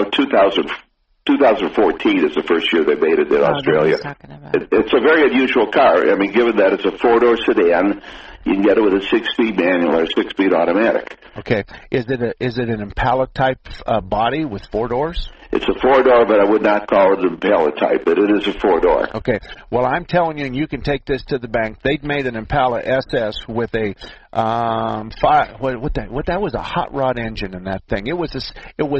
2014 is the first year they made it in Australia. It's a very unusual car. I mean, given that it's a 4-door sedan, you can get it with a 6-speed manual or a 6-speed automatic. Okay. Is it an Impala type body with 4 doors? It's a 4-door, but I would not call it an Impala type, but it is a 4-door. Okay. Well, I'm telling you, and you can take this to the bank, they'd made an Impala SS with a that was a hot rod engine in that thing. It was a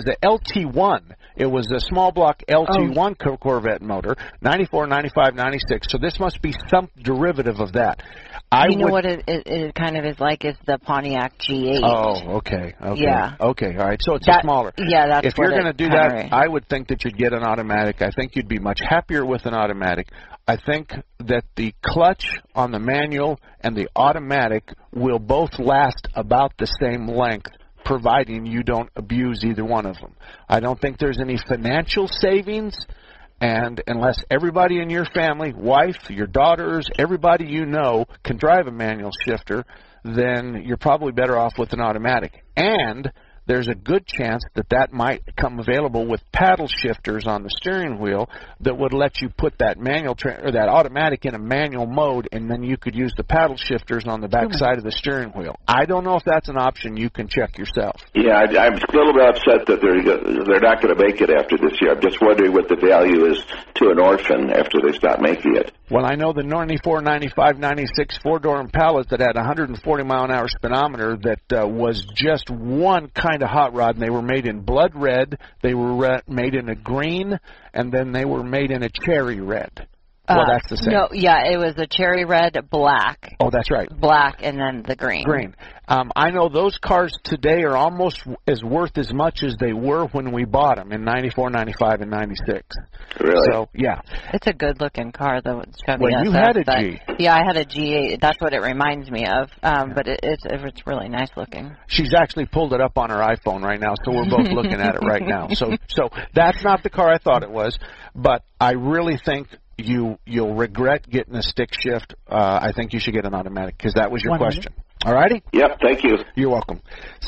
LT1. It was a small block LT1 Corvette motor, 94, 95, 96. So this must be some derivative of that. What it kind of is like is the Pontiac G8. Oh, okay. Yeah. Okay, all right. So it's a smaller. Yeah, that's if you're going to do that, I would think that you'd get an automatic. I think you'd be much happier with an automatic. I think that the clutch on the manual and the automatic will both last about the same length, providing you don't abuse either one of them. I don't think there's any financial savings, and unless everybody in your family, wife, your daughters, everybody you know can drive a manual shifter, then you're probably better off with an automatic. And there's a good chance that might come available with paddle shifters on the steering wheel that would let you put that that automatic in a manual mode, and then you could use the paddle shifters on the back side of the steering wheel. I don't know if that's an option. You can check yourself. Yeah, I'm a little bit upset that they're not going to make it after this year. I'm just wondering what the value is to an orphan after they stop making it. Well, I know the 94, 95, 96 4-door Impalas that had 140-mile-an-hour speedometer that was just one kind of hot rod, and they were made in blood red, they were made in a green, and then they were made in a cherry red. Well, that's the same. No, yeah, it was a cherry red, black. Oh, that's right. Black, and then the green. Green. I know those cars today are almost as worth as much as they were when we bought them in 94, 95, and 96. Really? So, yeah. It's a good-looking car, though. It's Chevy well, you SF, had a G. Yeah, I had a G8. That's what it reminds me of. But it's really nice looking. She's actually pulled it up on her iPhone right now, so we're both looking at it right now. So that's not the car I thought it was, but I really think you'll regret getting a stick shift. I think you should get an automatic because that was your question. All righty? Yep, thank you. You're welcome.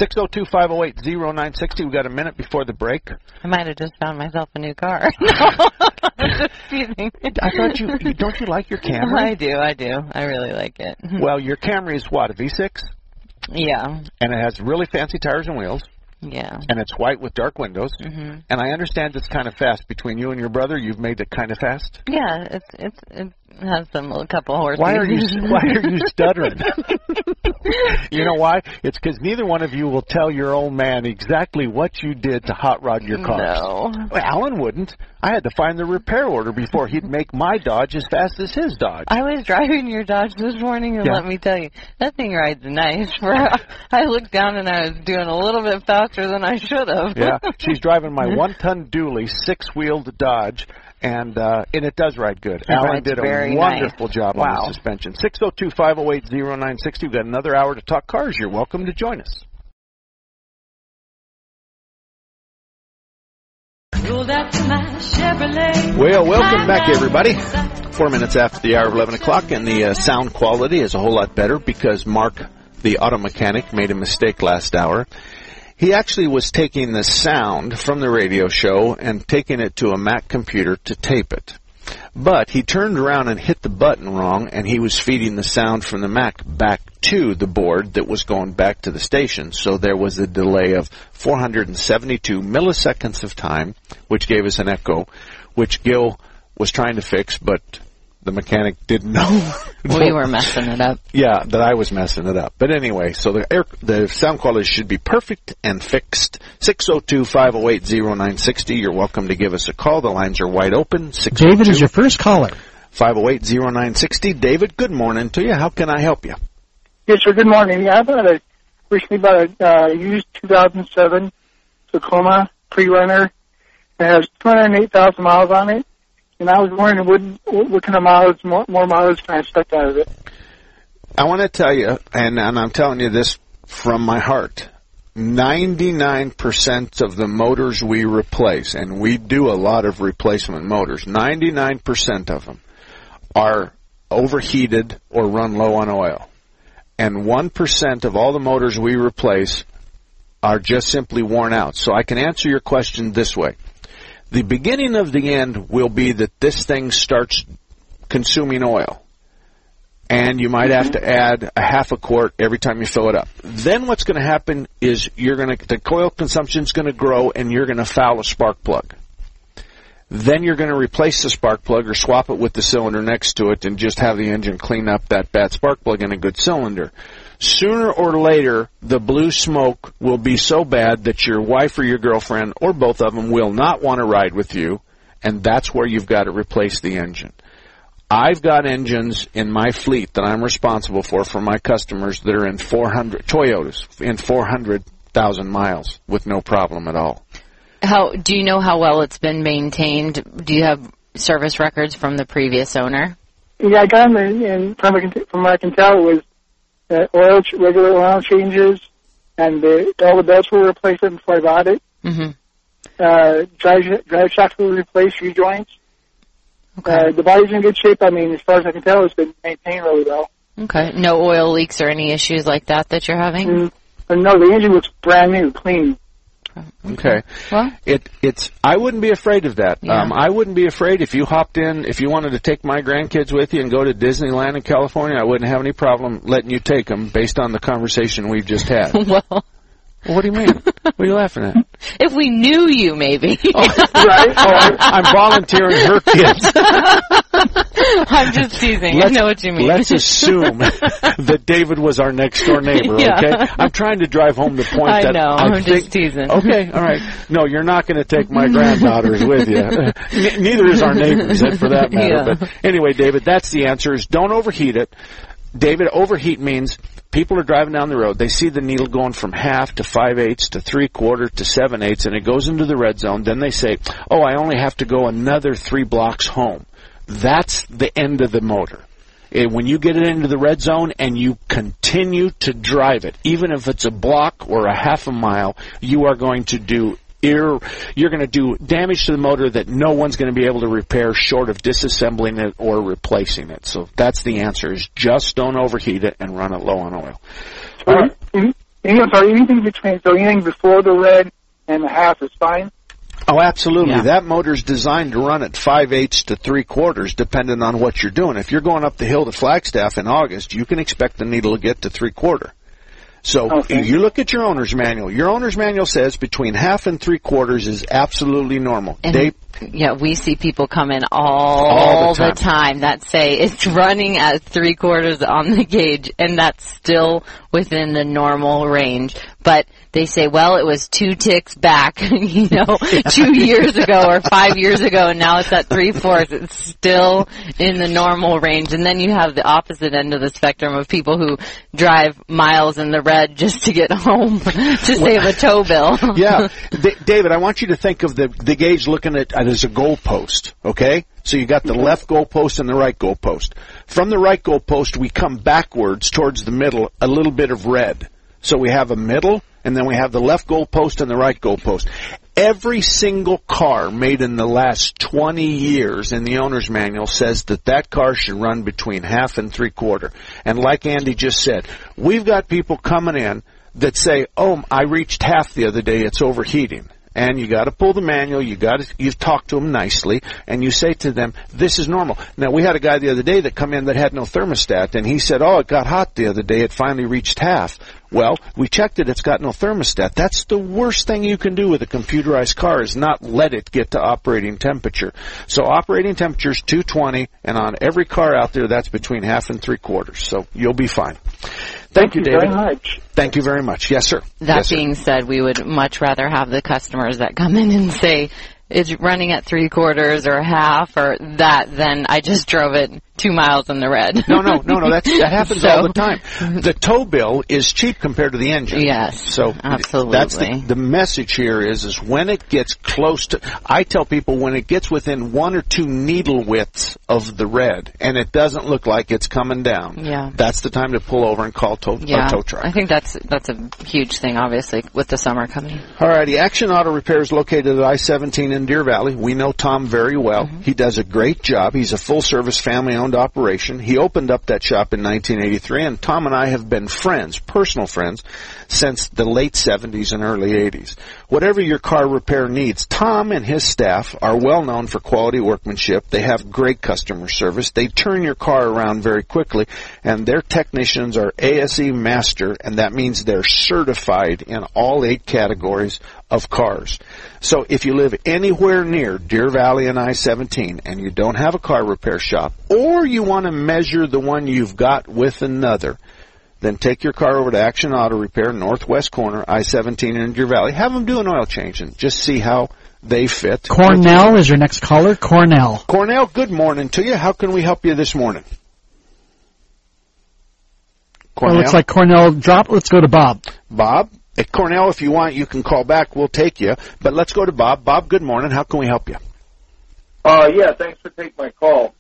602-508-0960. We got a minute before the break. I might have just found myself a new car. Just teasing. I thought don't you like your Camry? I do. I really like it. Well, your Camry is what, a V6? Yeah. And it has really fancy tires and wheels. Yeah. And it's white with dark windows. Mm-hmm. And I understand it's kind of fast. Between you and your brother, you've made it kind of fast? Yeah, it has a couple horses. Why are you stuttering? You know why? It's because neither one of you will tell your old man exactly what you did to hot rod your cars. No. Well, Alan wouldn't. I had to find the repair order before he'd make my Dodge as fast as his Dodge. I was driving your Dodge this morning, and let me tell you, that thing rides nice. I looked down, and I was doing a little bit faster than I should have. Yeah, she's driving my 1-ton dually, 6-wheeled Dodge. And it does ride good. Alan did a very wonderful nice. job on Wow. the suspension. 602-508-0960. We've got another hour to talk cars. You're welcome to join us. Well, welcome back, everybody. 4 minutes after the hour of 11 o'clock, and the sound quality is a whole lot better because Mark, the auto mechanic, made a mistake last hour. He actually was taking the sound from the radio show and taking it to a Mac computer to tape it. But he turned around and hit the button wrong, and he was feeding the sound from the Mac back to the board that was going back to the station. So there was a delay of 472 milliseconds of time, which gave us an echo, which Gil was trying to fix, but the mechanic didn't know. Well, you were messing it up. Yeah, that I was messing it up. But anyway, so the sound quality should be perfect and fixed. 602-508-0960. You're welcome to give us a call. The lines are wide open. David is your first caller. 508-0960. David, good morning to you. How can I help you? Yes, sir. Good morning. Yeah, I recently bought a used 2007 Tacoma Pre-Runner. It has 208,000 miles on it. And I was wondering what kind of miles, more miles can I expect out of it? I want to tell you, and I'm telling you this from my heart, 99% of the motors we replace, and we do a lot of replacement motors, 99% of them are overheated or run low on oil. And 1% of all the motors we replace are just simply worn out. So I can answer your question this way. The beginning of the end will be that this thing starts consuming oil. And you might have to add a half a quart every time you fill it up. Then what's going to happen is the oil consumption is going to grow and you're going to foul a spark plug. Then you're going to replace the spark plug or swap it with the cylinder next to it and just have the engine clean up that bad spark plug in a good cylinder. Sooner or later, the blue smoke will be so bad that your wife or your girlfriend or both of them will not want to ride with you, and that's where you've got to replace the engine. I've got engines in my fleet that I'm responsible for my customers that are in Toyotas in 400,000 miles with no problem at all. Do you know how well it's been maintained? Do you have service records from the previous owner? Yeah, I got them, and from what I can tell, it was regular oil changes, and all the belts were replaced before I bought it. Mm-hmm. Drive shocks were replaced, rejoints. Okay. The body's in good shape. I mean, as far as I can tell, it's been maintained really well. Okay. No oil leaks or any issues like that you're having? No, the engine looks brand new, clean. Okay. Well, I wouldn't be afraid of that. Yeah. I wouldn't be afraid if you hopped in, if you wanted to take my grandkids with you and go to Disneyland in California, I wouldn't have any problem letting you take them based on the conversation we've just had. Well, what do you mean? What are you laughing at? If we knew you, maybe. Right? I'm volunteering her kids. I'm just teasing. I know what you mean. Let's assume that David was our next door neighbor, okay? Yeah. I'm trying to drive home the point I that know. I'm just teasing. Okay, all right. No, you're not going to take my granddaughters with you. Neither is our neighbors, for that matter. Yeah. But anyway, David, that's the answer is don't overheat it. David, overheat means people are driving down the road. They see the needle going from half to 5/8 to 3/4 to 7/8, and it goes into the red zone. Then they say, oh, I only have to go another 3 blocks home. That's the end of the motor. When you get it into the red zone and you continue to drive it, even if it's a block or a half a mile, you are going to do you're going to do damage to the motor that no one's going to be able to repair short of disassembling it or replacing it. So that's the answer, is just don't overheat it and run it low on oil. All right. Anything between, so anything before the red and the half is fine? Oh, absolutely. Yeah. That motor's designed to run at 5/8 to 3/4, depending on what you're doing. If you're going up the hill to Flagstaff in August, you can expect the needle to get to 3/4. So you look at your owner's manual. Your owner's manual says between half and 3/4 is absolutely normal. And yeah, we see people come in all the time that say it's running at 3/4 on the gauge, and that's still within the normal range. but they say, well, it was 2 ticks back, 2 years ago or 5 years ago, and now it's at 3/4. It's still in the normal range. And then you have the opposite end of the spectrum of people who drive miles in the red just to get home to save a tow bill. Yeah. David, I want you to think of the gauge looking at it as a goalpost, okay? So you got the left goalpost and the right goalpost. From the right goalpost, we come backwards towards the middle, a little bit of red. So we have a middle, and then we have the left goalpost and the right goalpost. Every single car made in the last 20 years in the owner's manual says that car should run between 1/2 and 3/4. And like Andy just said, we've got people coming in that say, oh, I reached 1/2 the other day, it's overheating. And you got to pull the manual, you've talked to them nicely, and you say to them, this is normal. Now, we had a guy the other day that come in that had no thermostat, and he said, oh, it got hot the other day, it finally reached 1/2. Well, we checked it, it's got no thermostat. That's the worst thing you can do with a computerized car is not let it get to operating temperature. So operating temperature is 220, and on every car out there, that's between 1/2 and 3/4. So you'll be fine. Thank you, David. Very much. Thank you very much. Yes, sir. That being said, we would much rather have the customers that come in and say, it's running at 3/4 or 1/2 or that than I just drove it 2 miles in the red. No, that happens all the time. The tow bill is cheap compared to the engine. Yes, so absolutely. That's the message here is when it gets close to, I tell people when it gets within 1 or 2 needle widths of the red and it doesn't look like it's coming down, that's the time to pull over and call a tow truck. I think that's a huge thing, obviously, with the summer coming. All righty, Action Auto Repair is located at I-17 in Deer Valley. We know Tom very well. He does a great job. He's a full-service, family-owned operation. He opened up that shop in 1983, and Tom and I have been friends, personal friends, since the late 70s and early 80s. Whatever your car repair needs, Tom and his staff are well known for quality workmanship. They have great customer service. They turn your car around very quickly, and their technicians are ASE Master, and that means they're certified in all 8 categories of cars. So if you live anywhere near Deer Valley and I-17 and you don't have a car repair shop, or you want to measure the one you've got with another, then take your car over to Action Auto Repair, northwest corner, I-17 in Deer Valley. Have them do an oil change and just see how they fit. Cornell is your next caller. Cornell, good morning to you. How can we help you this morning? Cornell? Well, looks like Cornell dropped. Let's go to Bob. Bob? At Cornell, if you want, you can call back. We'll take you. But let's go to Bob. Bob, good morning. How can we help you? Yeah, thanks for taking my call.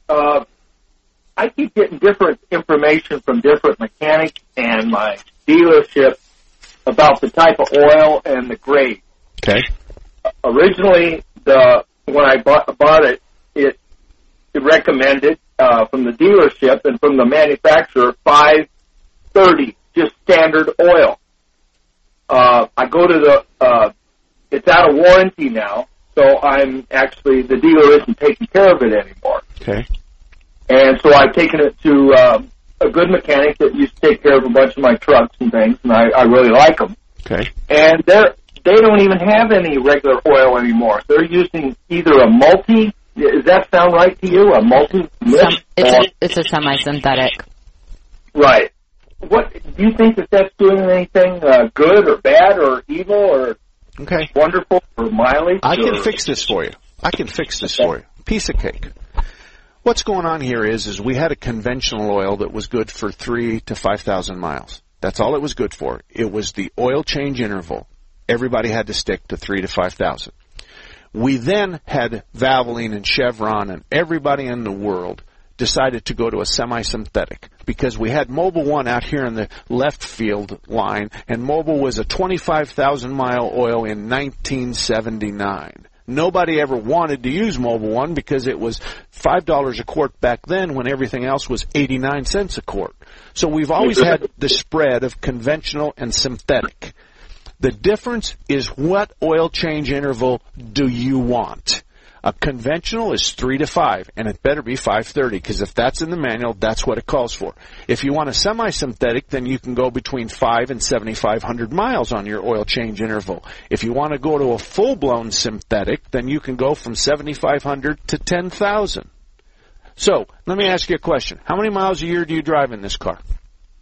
I keep getting different information from different mechanics and my dealership about the type of oil and the grade. Okay. Originally, when I bought it, it recommended from the dealership and from the manufacturer 530, just standard oil. I go to it's out of warranty now, so the dealer isn't taking care of it anymore. Okay. And so I've taken it to a good mechanic that used to take care of a bunch of my trucks and things, and I really like them. Okay. And they don't even have any regular oil anymore. They're using either a multi, does that sound right to you, a multi-mix? It's a semi-synthetic. Right. What do you think that's doing anything good or bad or evil or wonderful or mileage? I can fix this for you. Piece of cake. What's going on here is we had a conventional oil that was good for 3,000 to 5,000 miles. That's all it was good for. It was the oil change interval. Everybody had to stick to 3,000 to 5,000. We then had Valvoline and Chevron and everybody in the world decided to go to a semi-synthetic because we had Mobil 1 out here in the left field line, and Mobil was a 25,000-mile oil in 1979. Nobody ever wanted to use Mobil 1 because it was $5 a quart back then when everything else was 89 cents a quart. So we've always had the spread of conventional and synthetic. The difference is what oil change interval do you want? A conventional is 3 to 5, and it better be 530, because if that's in the manual, that's what it calls for. If you want a semi-synthetic, then you can go between 5 and 7,500 miles on your oil change interval. If you want to go to a full-blown synthetic, then you can go from 7,500 to 10,000. So, let me ask you a question. How many miles a year do you drive in this car?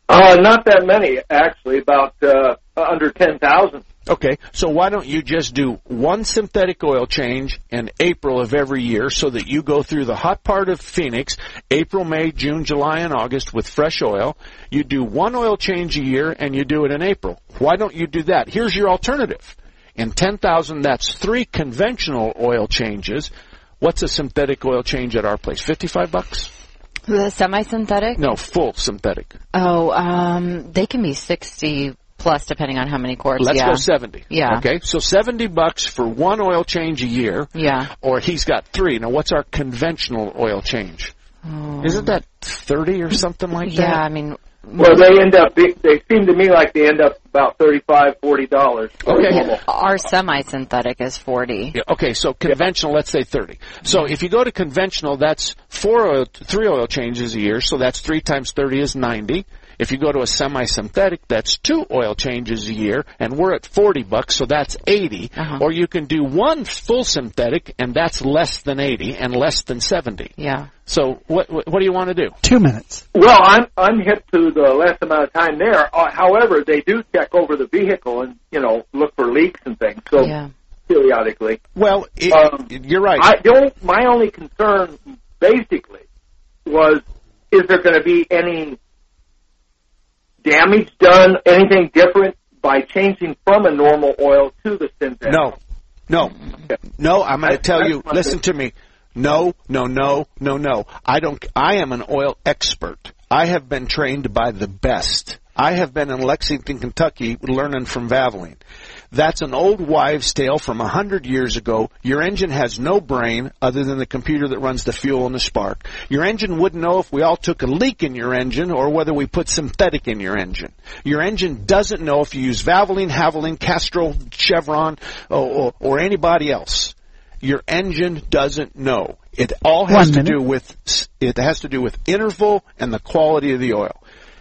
Not that many, actually, about under 10,000. Okay, so why don't you just do one synthetic oil change in April of every year so that you go through the hot part of Phoenix, April, May, June, July, and August with fresh oil. You do one oil change a year, and you do it in April. Why don't you do that? Here's your alternative. In 10,000, that's 3 conventional oil changes. What's a synthetic oil change at our place? $55? The semi-synthetic? No, full synthetic. Oh, they can be 60 plus depending on how many quarts. Let's go 70. Yeah. Okay, so $70 for one oil change a year. Yeah. Or he's got 3. Now, what's our conventional oil change? Isn't that 30 or something like that? Yeah, I mean. Well, they seem to me like they end up about $35, $40. Okay. Our semi-synthetic is 40. Yeah, okay, so conventional, let's say 30. So if you go to conventional, that's 3 oil changes a year, so that's 3 times 30 is 90. If you go to a semi-synthetic, that's 2 oil changes a year, and we're at $40, so that's 80. Or you can do one full synthetic, and that's less than 80 and less than 70. Yeah. So what do you want to do? 2 minutes. Well, I'm hip to the less amount of time there. However, they do check over the vehicle and, look for leaks and things. So periodically. Well, you're right. My only concern, basically, was, is there going to be any damage done, anything different by changing from a normal oil to the synthetic? No, I'm going to tell you, listen to me. No. I am an oil expert. I have been trained by the best. I have been in Lexington, Kentucky, learning from Valvoline. That's an old wives' tale from 100 years ago. Your engine has no brain other than the computer that runs the fuel and the spark. Your engine wouldn't know if we all took a leak in your engine or whether we put synthetic in your engine. Your engine doesn't know if you use Valvoline, Havoline, Castrol, Chevron, or anybody else. Your engine doesn't know. It all has to do with interval and the quality of the oil.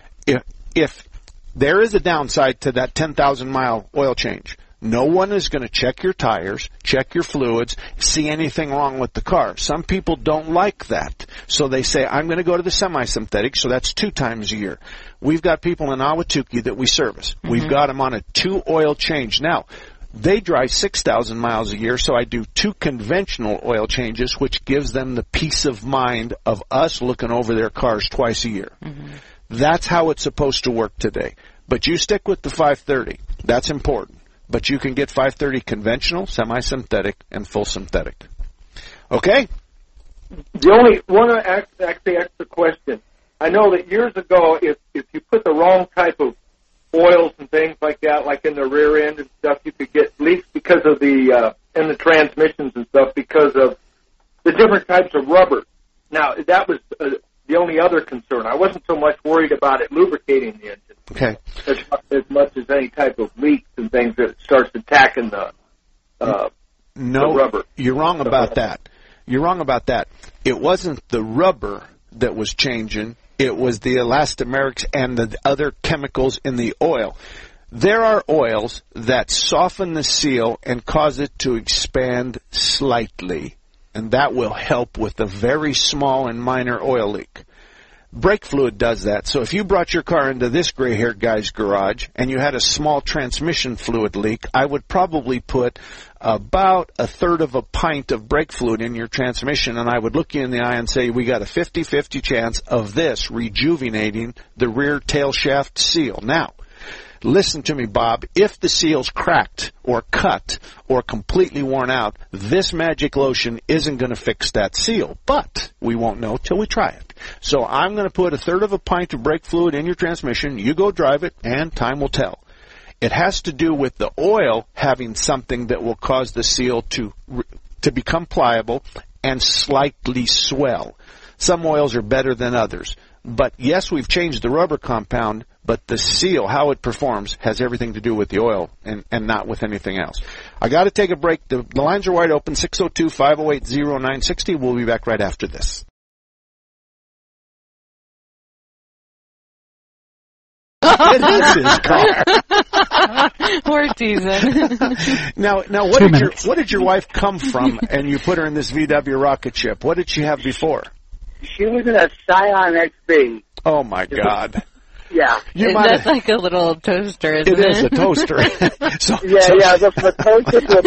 If there is a downside to that 10,000-mile oil change, no one is going to check your tires, check your fluids, see anything wrong with the car. Some people don't like that. So they say, I'm going to go to the semi-synthetic, so that's 2 times a year. We've got people in Ahwatukee that we service. We've got them on a 2-oil change. Now, they drive 6,000 miles a year, so I do 2 conventional oil changes, which gives them the peace of mind of us looking over their cars twice a year. That's how it's supposed to work today. But you stick with the 530. That's important. But you can get 530 conventional, semi-synthetic, and full synthetic. Okay? The only one actually extra question. I know that years ago, if you put the wrong type of oils and things like that, like in the rear end and stuff, you could get leaks because of in the transmissions and stuff because of the different types of rubber. Now, that was the only other concern. I wasn't so much worried about it lubricating the engine. Okay. As much as any type of leaks and things that starts attacking the rubber. You're wrong about that. You're wrong about that. It wasn't the rubber that was changing. It was the elastomerics and the other chemicals in the oil. There are oils that soften the seal and cause it to expand slightly, and that will help with a very small and minor oil leak. Brake fluid does that. So if you brought your car into this gray-haired guy's garage and you had a small transmission fluid leak, I would probably put about 1/3 of a pint of brake fluid in your transmission, and I would look you in the eye and say, we got a 50-50 chance of this rejuvenating the rear tail shaft seal. Now, listen to me, Bob. If the seal's cracked or cut or completely worn out, this magic lotion isn't going to fix that seal. But we won't know till we try it. So I'm going to put 1/3 of a pint of brake fluid in your transmission. You go drive it, and time will tell. It has to do with the oil having something that will cause the seal to become pliable and slightly swell. Some oils are better than others. But yes, we've changed the rubber compound, but the seal, how it performs, has everything to do with the oil and not with anything else. I got to take a break. The lines are wide open, 602-508-0960. We'll be back right after this. It is his car. We're teasing. Now, what did your wife come from? And you put her in this VW rocket ship. What did she have before? She was in a Scion XB. Oh my God! Yeah. That's like a little toaster, isn't it? It is a toaster. That's from a toaster to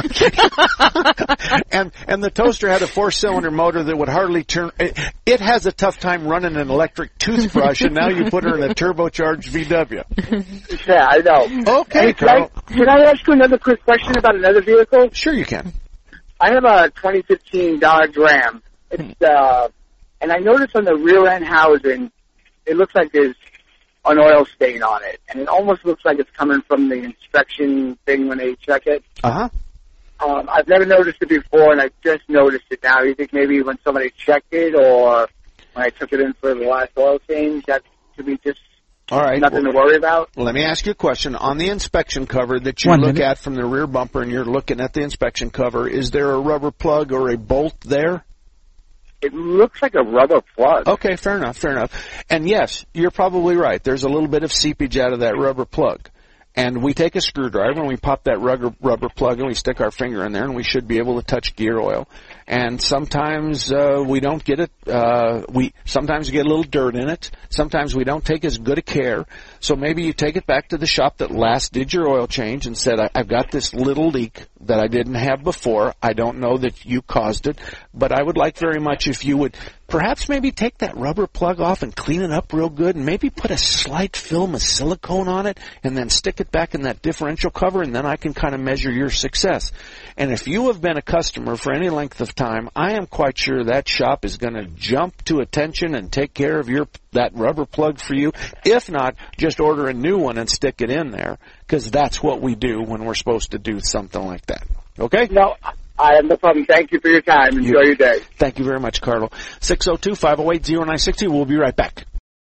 a bug. and the toaster had a 4-cylinder motor that would hardly turn. It has a tough time running an electric toothbrush, and now you put her in a turbocharged VW. Yeah, I know. Okay, hey, Carl. Can I ask you another quick question about another vehicle? Sure, you can. I have a 2015 Dodge Ram. It's and I noticed on the rear end housing, it looks like there's an oil stain on it, and it almost looks like it's coming from the inspection thing when they check it. Uh-huh. I've never noticed it before, and I just noticed it now. You think maybe when somebody checked it, or when I took it in for the last oil change, that should be just all right, nothing to worry about? Let me ask you a question. On the inspection cover that you look at from the rear bumper, and you're looking at the inspection cover, is there a rubber plug or a bolt there? It looks like a rubber plug. Okay, fair enough. And yes, you're probably right. There's a little bit of seepage out of that rubber plug. And we take a screwdriver and we pop that rubber plug and we stick our finger in there, and we should be able to touch gear oil. And sometimes we don't get it. Sometimes we get a little dirt in it. Sometimes we don't take as good a care. So maybe you take it back to the shop that last did your oil change and said, I've got this little leak that I didn't have before. I don't know that you caused it, but I would like very much if you would perhaps maybe take that rubber plug off and clean it up real good, and maybe put a slight film of silicone on it and then stick it back in that differential cover, and then I can kind of measure your success. And if you have been a customer for any length of time, I am quite sure that shop is going to jump to attention and take care of that rubber plug for you. If not, just order a new one and stick it in there, because that's what we do when we're supposed to do something like that. Okay? No, I have no problem. Thank you for your time. Enjoy your day. Thank you very much, Carlo. 602-508-0960. We'll be right back.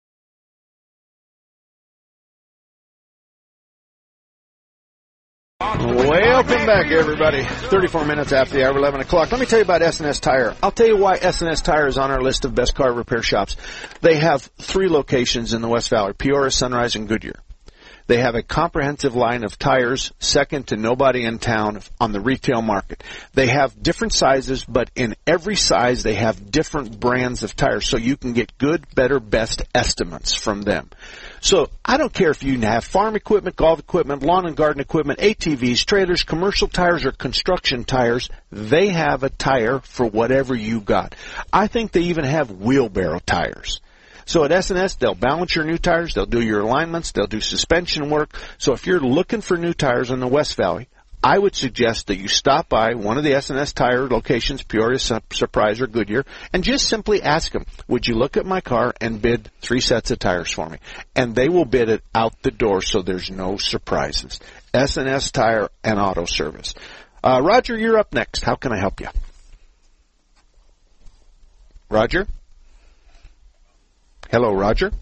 Welcome back, everybody. 34 minutes after the hour, 11 o'clock. Let me tell you about S&S Tire. I'll tell you why S&S Tire is on our list of best car repair shops. They have 3 locations in the West Valley, Peoria, Sunrise, and Goodyear. They have a comprehensive line of tires, second to nobody in town on the retail market. They have different sizes, but in every size they have different brands of tires, so you can get good, better, best estimates from them. So I don't care if you have farm equipment, golf equipment, lawn and garden equipment, ATVs, trailers, commercial tires, or construction tires, they have a tire for whatever you got. I think they even have wheelbarrow tires. So at S&S, they'll balance your new tires, they'll do your alignments, they'll do suspension work. So if you're looking for new tires in the West Valley, I would suggest that you stop by one of the S&S Tire locations, Peoria, Surprise, or Goodyear, and just simply ask them, would you look at my car and bid 3 sets of tires for me? And they will bid it out the door, so there's no surprises. S&S Tire and Auto Service. Roger, you're up next. How can I help you? Roger? Hello, Roger?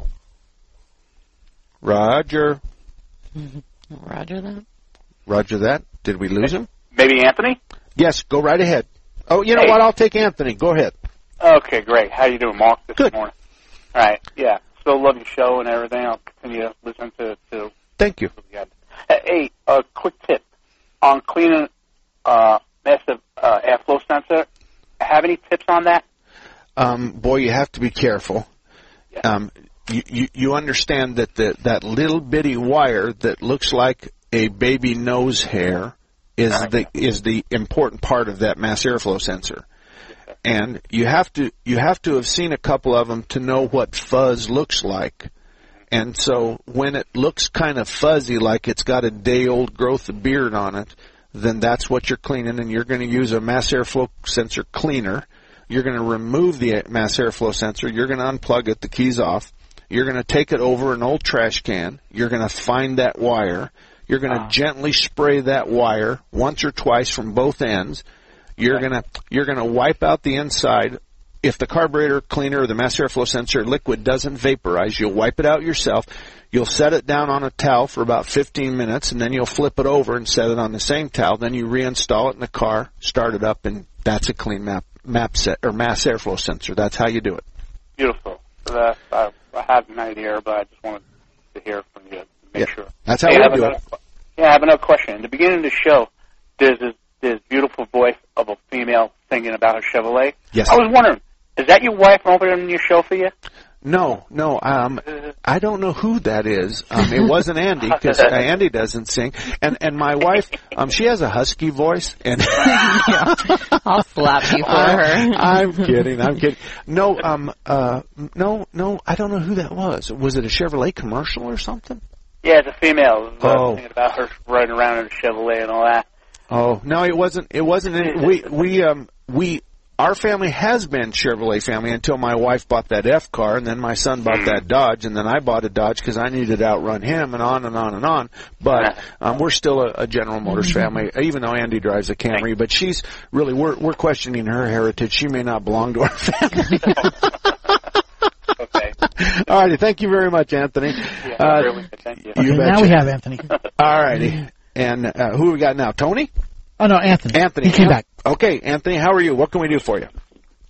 Roger? Roger that? Roger that. Did we lose him? Maybe Anthony? Yes, go right ahead. Oh, you know what? I'll take Anthony. Go ahead. Okay, great. How you doing, Mark, this Good. morning? All right, yeah. Still love your show and everything. I'll continue to listen to Thank you. Hey, a quick tip on cleaning massive airflow sensor. Have any tips on that? Boy, you have to be careful. You understand that that little bitty wire that looks like a baby nose hair is the important part of that mass airflow sensor. And you have to have seen a couple of them to know what fuzz looks like. And so when it looks kind of fuzzy, like it's got a day-old growth of beard on it, then that's what you're cleaning, and you're going to use a mass airflow sensor cleaner. You're going to remove the mass airflow sensor. You're going to unplug it, the key's off. You're going to take it over an old trash can. You're going to find that wire. You're going to gently spray that wire once or twice from both ends. You're going to wipe out the inside. If the carburetor cleaner or the mass airflow sensor liquid doesn't vaporize, you'll wipe it out yourself. You'll set it down on a towel for about 15 minutes, and then you'll flip it over and set it on the same towel. Then you reinstall it in the car, start it up, and that's a clean map set or mass airflow sensor. That's how you do it. Beautiful. I had an idea, but I just wanted to hear from you to make sure. That's how we do it. Yeah, I have another question. In the beginning of the show, there's this beautiful voice of a female singing about her Chevrolet. Yes. I was wondering, is that your wife opening your show for you? No. I don't know who that is. It wasn't Andy, because Andy doesn't sing. And my wife, she has a husky voice. And I'll slap you for her. I'm kidding. No, I don't know who that was. Was it a Chevrolet commercial or something? Yeah, it's a female. I was Oh. thinking about her riding around in a Chevrolet and all that. Oh, no, it wasn't. Our family has been Chevrolet family until my wife bought that F car, and then my son bought that Dodge, and then I bought a Dodge because I needed to outrun him, and on and on and on. But we're still a General Motors family, even though Andy drives a Camry. But she's really, we're questioning her heritage. She may not belong to our family. Okay. All righty, thank you very much, Anthony. Thank you. Okay, now we have Anthony. All righty, and who we got now? Tony? Oh, no, Anthony. Anthony. He came back. Okay, Anthony, how are you? What can we do for you?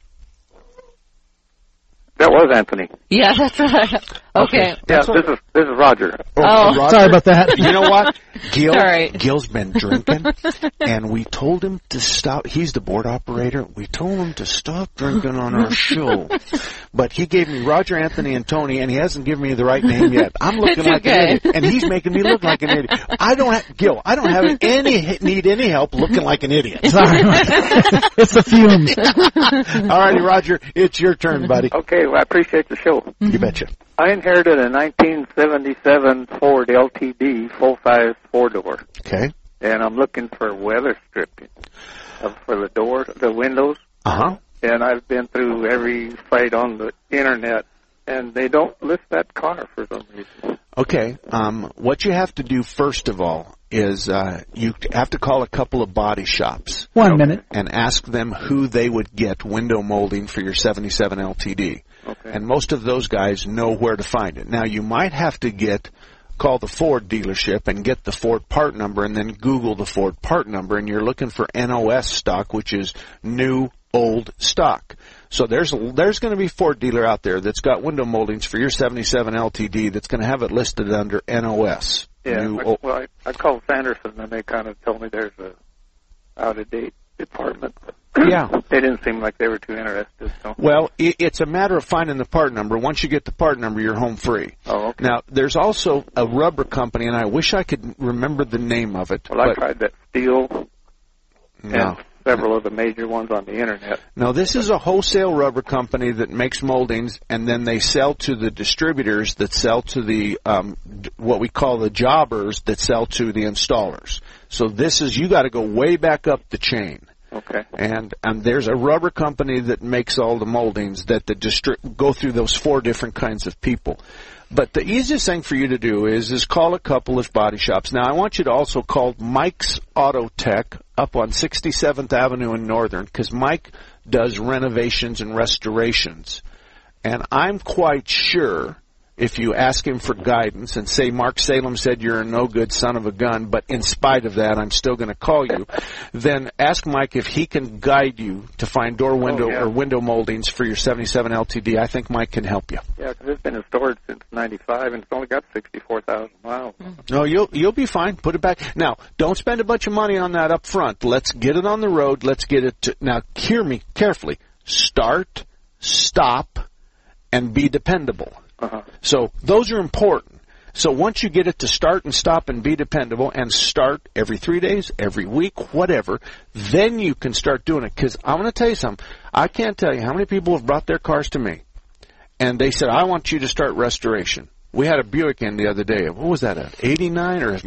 That was Anthony. Yeah, that's right. Okay. Yeah, this is Roger. Roger. Sorry about that. You know what? Sorry. Gil's been drinking, and we told him to stop. He's the board operator. We told him to stop drinking on our show. But he gave me Roger, Anthony, and Tony, and he hasn't given me the right name yet. I'm looking like an idiot, and he's making me look like an idiot. Gil, I don't have need any help looking like an idiot. Sorry. It's the fumes. All righty, Roger, it's your turn, buddy. Okay, well, I appreciate the show. You betcha. I inherited a 1977 Ford LTD full-size four-door. Okay. And I'm looking for weather stripping for the doors, the windows. Uh-huh. And I've been through every site on the internet, and they don't list that car for some reason. Okay. What you have to do first of all is you have to call a couple of body shops. 1 minute. And ask them who they would get window molding for your 77 LTD. Okay. And most of those guys know where to find it. Now, you might have to call the Ford dealership and get the Ford part number, and then Google the Ford part number, and you're looking for NOS stock, which is new old stock. So there's going to be a Ford dealer out there that's got window moldings for your 77 LTD that's going to have it listed under NOS. Yeah, I called Sanderson, and they kind of told me there's a out-of-date department. Yeah. They didn't seem like they were too interested. So. Well, it's a matter of finding the part number. Once you get the part number, you're home free. Oh, okay. Now, there's also a rubber company, and I wish I could remember the name of it. Well, I tried that Steel No. and several of the major ones on the internet. No, this is a wholesale rubber company that makes moldings, and then they sell to the distributors that sell to the what we call the jobbers that sell to the installers. So you got to go way back up the chain. Okay. And there's a rubber company that makes all the moldings that go through those 4 different kinds of people. But the easiest thing for you to do is call a couple of body shops. Now, I want you to also call Mike's Auto Tech up on 67th Avenue in Northern, because Mike does renovations and restorations. And I'm quite sure if you ask him for guidance and say, Mark Salem said you're a no-good son of a gun, but in spite of that, I'm still going to call you, then ask Mike if he can guide you to find door-window or window moldings for your 77 LTD. I think Mike can help you. Yeah, because it's been in storage since '95, and it's only got 64,000 miles. No, you'll be fine. Put it back. Now, don't spend a bunch of money on that up front. Let's get it on the road. Let's get it to... Now, hear me carefully. Start, stop, and be dependable. Uh-huh. So those are important. So once you get it to start and stop and be dependable, and start every 3 days, every week, whatever, then you can start doing it. Because I'm going to tell you something. I can't tell you how many people have brought their cars to me, and they said, I want you to start restoration. We had a Buick in the other day. What was that, 89 or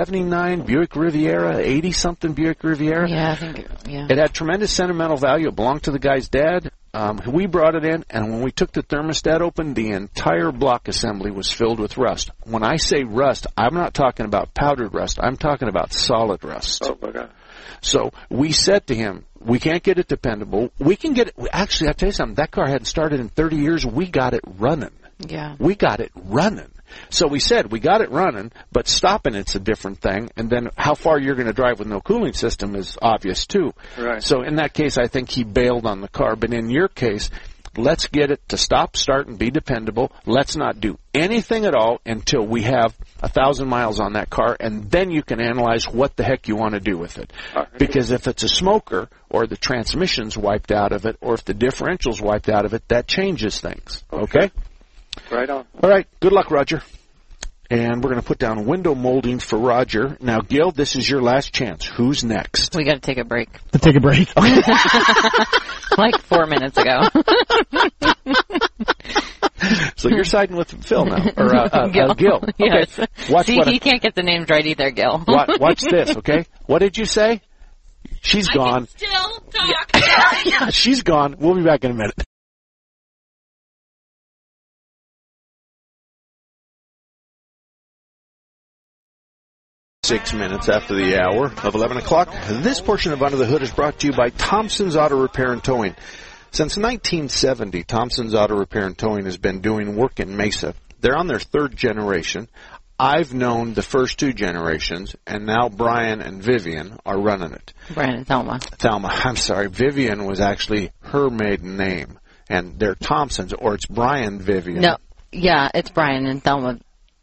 79 Buick Riviera, 80-something Buick Riviera? Yeah, I think, yeah. It had tremendous sentimental value. It belonged to the guy's dad. We brought it in, and when we took the thermostat open, the entire block assembly was filled with rust. When I say rust, I'm not talking about powdered rust. I'm talking about solid rust. Oh, my God. So we said to him, we can't get it dependable. We can get it. Actually, I'll tell you something. That car hadn't started in 30 years. We got it running. Yeah. We got it running. So we said, we got it running, but stopping it's a different thing. And then how far you're going to drive with no cooling system is obvious, too. Right. So in that case, I think he bailed on the car. But in your case, let's get it to stop, start, and be dependable. Let's not do anything at all until we have 1,000 miles on that car, and then you can analyze what the heck you want to do with it. Because if it's a smoker, or the transmission's wiped out of it, or if the differential's wiped out of it, that changes things. Okay? Right on. All right. Good luck, Roger. And we're going to put down window molding for Roger. Now, Gil, this is your last chance. Who's next? We got to take a break. Take a break. Like 4 minutes ago. So you're siding with Phil now, or Gil. Okay. Yes. Watch See, he can't get the names right either, Gil. Watch this, okay? What did you say? She's gone. Still talk. Yeah, she's gone. We'll be back in a minute. Six minutes after the hour of 11 o'clock. This portion of Under the Hood is brought to you by Thompson's Auto Repair and Towing. Since 1970, Thompson's Auto Repair and Towing has been doing work in Mesa. They're on their third generation. I've known the first two generations, and now Brian and Vivian are running it. Brian and Thelma. I'm sorry. Vivian was actually her maiden name, and they're Thompsons, or it's Brian Vivian. No, yeah, it's Brian and Thelma.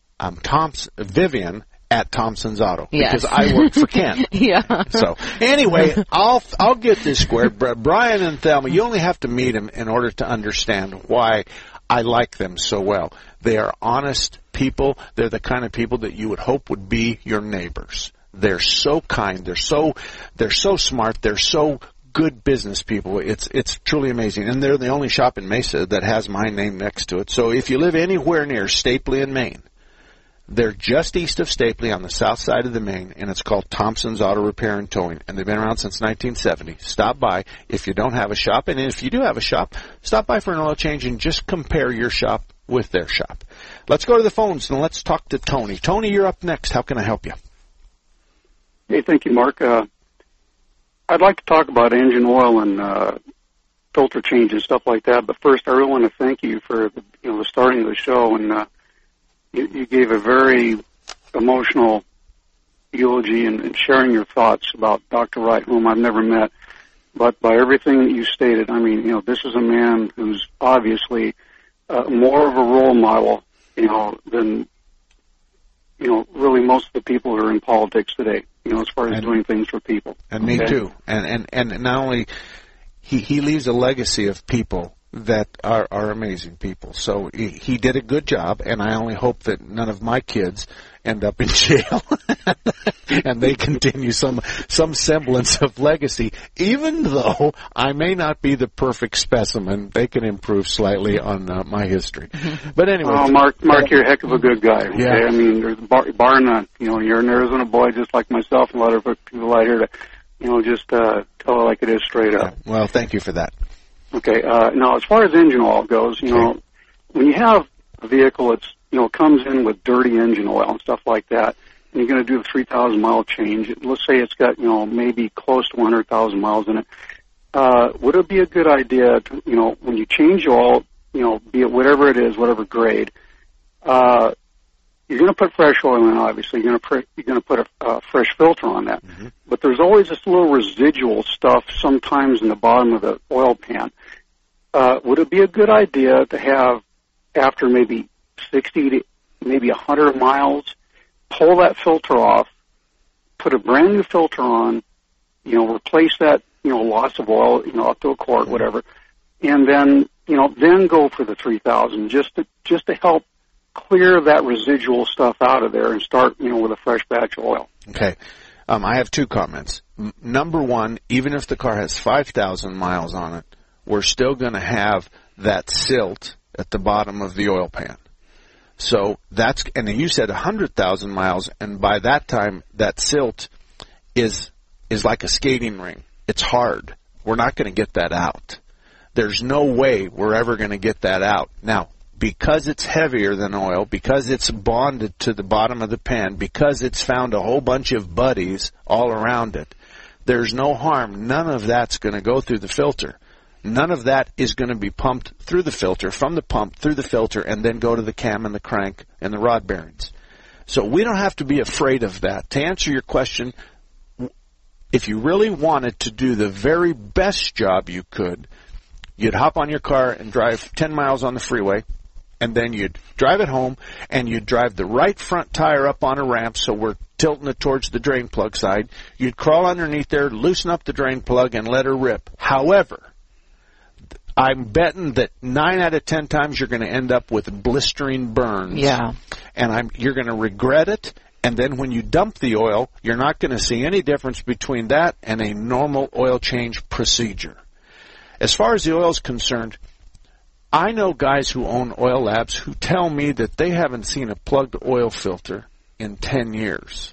Vivian at Thompson's Auto, yes. Because I work for Ken. Yeah. So anyway, I'll get this squared. Brian and Thelma, you only have to meet them in order to understand why I like them so well. They are honest people. They're the kind of people that you would hope would be your neighbors. They're so kind. They're so smart. They're so good business people. It's truly amazing. And they're the only shop in Mesa that has my name next to it. So if you live anywhere near Stapley in Maine, they're just east of Stapley on the south side of the Maine, and it's called Thompson's Auto Repair and Towing, and they've been around since 1970. Stop by if you don't have a shop, and if you do have a shop, stop by for an oil change and just compare your shop with their shop. Let's go to the phones, and let's talk to Tony. Tony, you're up next. How can I help you? Hey, thank you, Mark. I'd like to talk about engine oil and filter changes, stuff like that, but first I really want to thank you for the starting of the show, and you gave a very emotional eulogy and sharing your thoughts about Dr. Wright, whom I've never met. But by everything that you stated, I mean, this is a man who's obviously more of a role model, than, really most of the people who are in politics today, as far as doing things for people. And me too. And not only, he leaves a legacy of people that are amazing people. So he did a good job, and I only hope that none of my kids end up in jail and they continue some semblance of legacy. Even though I may not be the perfect specimen, they can improve slightly on my history. But anyway. Oh, Mark, you're a heck of a good guy. Okay? Yeah. I mean, there's bar none. You're an Arizona boy just like myself and a lot of people out here to, just tell it like it is straight up. Well, thank you for that. Okay. Now, as far as engine oil goes, when you have a vehicle that's, comes in with dirty engine oil and stuff like that, and you're going to do a 3,000-mile change, let's say it's got, maybe close to 100,000 miles in it, would it be a good idea to, when you change oil, be it whatever it is, whatever grade, you're going to put fresh oil in, obviously. You're going to put a fresh filter on that. Mm-hmm. But there's always this little residual stuff sometimes in the bottom of the oil pan. Would it be a good idea to have, after maybe 60 to maybe 100 miles, pull that filter off, put a brand new filter on, replace that, loss of oil, up to a quart, whatever, and then, then go for the 3,000 just to help clear that residual stuff out of there and start, with a fresh batch of oil. Okay. I have two comments. Number one, even if the car has 5,000 miles on it, we're still going to have that silt at the bottom of the oil pan. So and you said 100,000 miles, and by that time, that silt is like a skating ring. It's hard. We're not going to get that out. There's no way we're ever going to get that out. Now, because it's heavier than oil, because it's bonded to the bottom of the pan, because it's found a whole bunch of buddies all around it, there's no harm. None of that's going to go through the filter. None of that is going to be pumped through the filter, from the pump through the filter, and then go to the cam and the crank and the rod bearings. So we don't have to be afraid of that. To answer your question, if you really wanted to do the very best job you could, you'd hop on your car and drive 10 miles on the freeway, and then you'd drive it home, and you'd drive the right front tire up on a ramp, so we're tilting it towards the drain plug side. You'd crawl underneath there, loosen up the drain plug, and let her rip. However, I'm betting that 9 out of 10 times you're going to end up with blistering burns. Yeah. And you're going to regret it. And then when you dump the oil, you're not going to see any difference between that and a normal oil change procedure. As far as the oil is concerned, I know guys who own oil labs who tell me that they haven't seen a plugged oil filter in 10 years.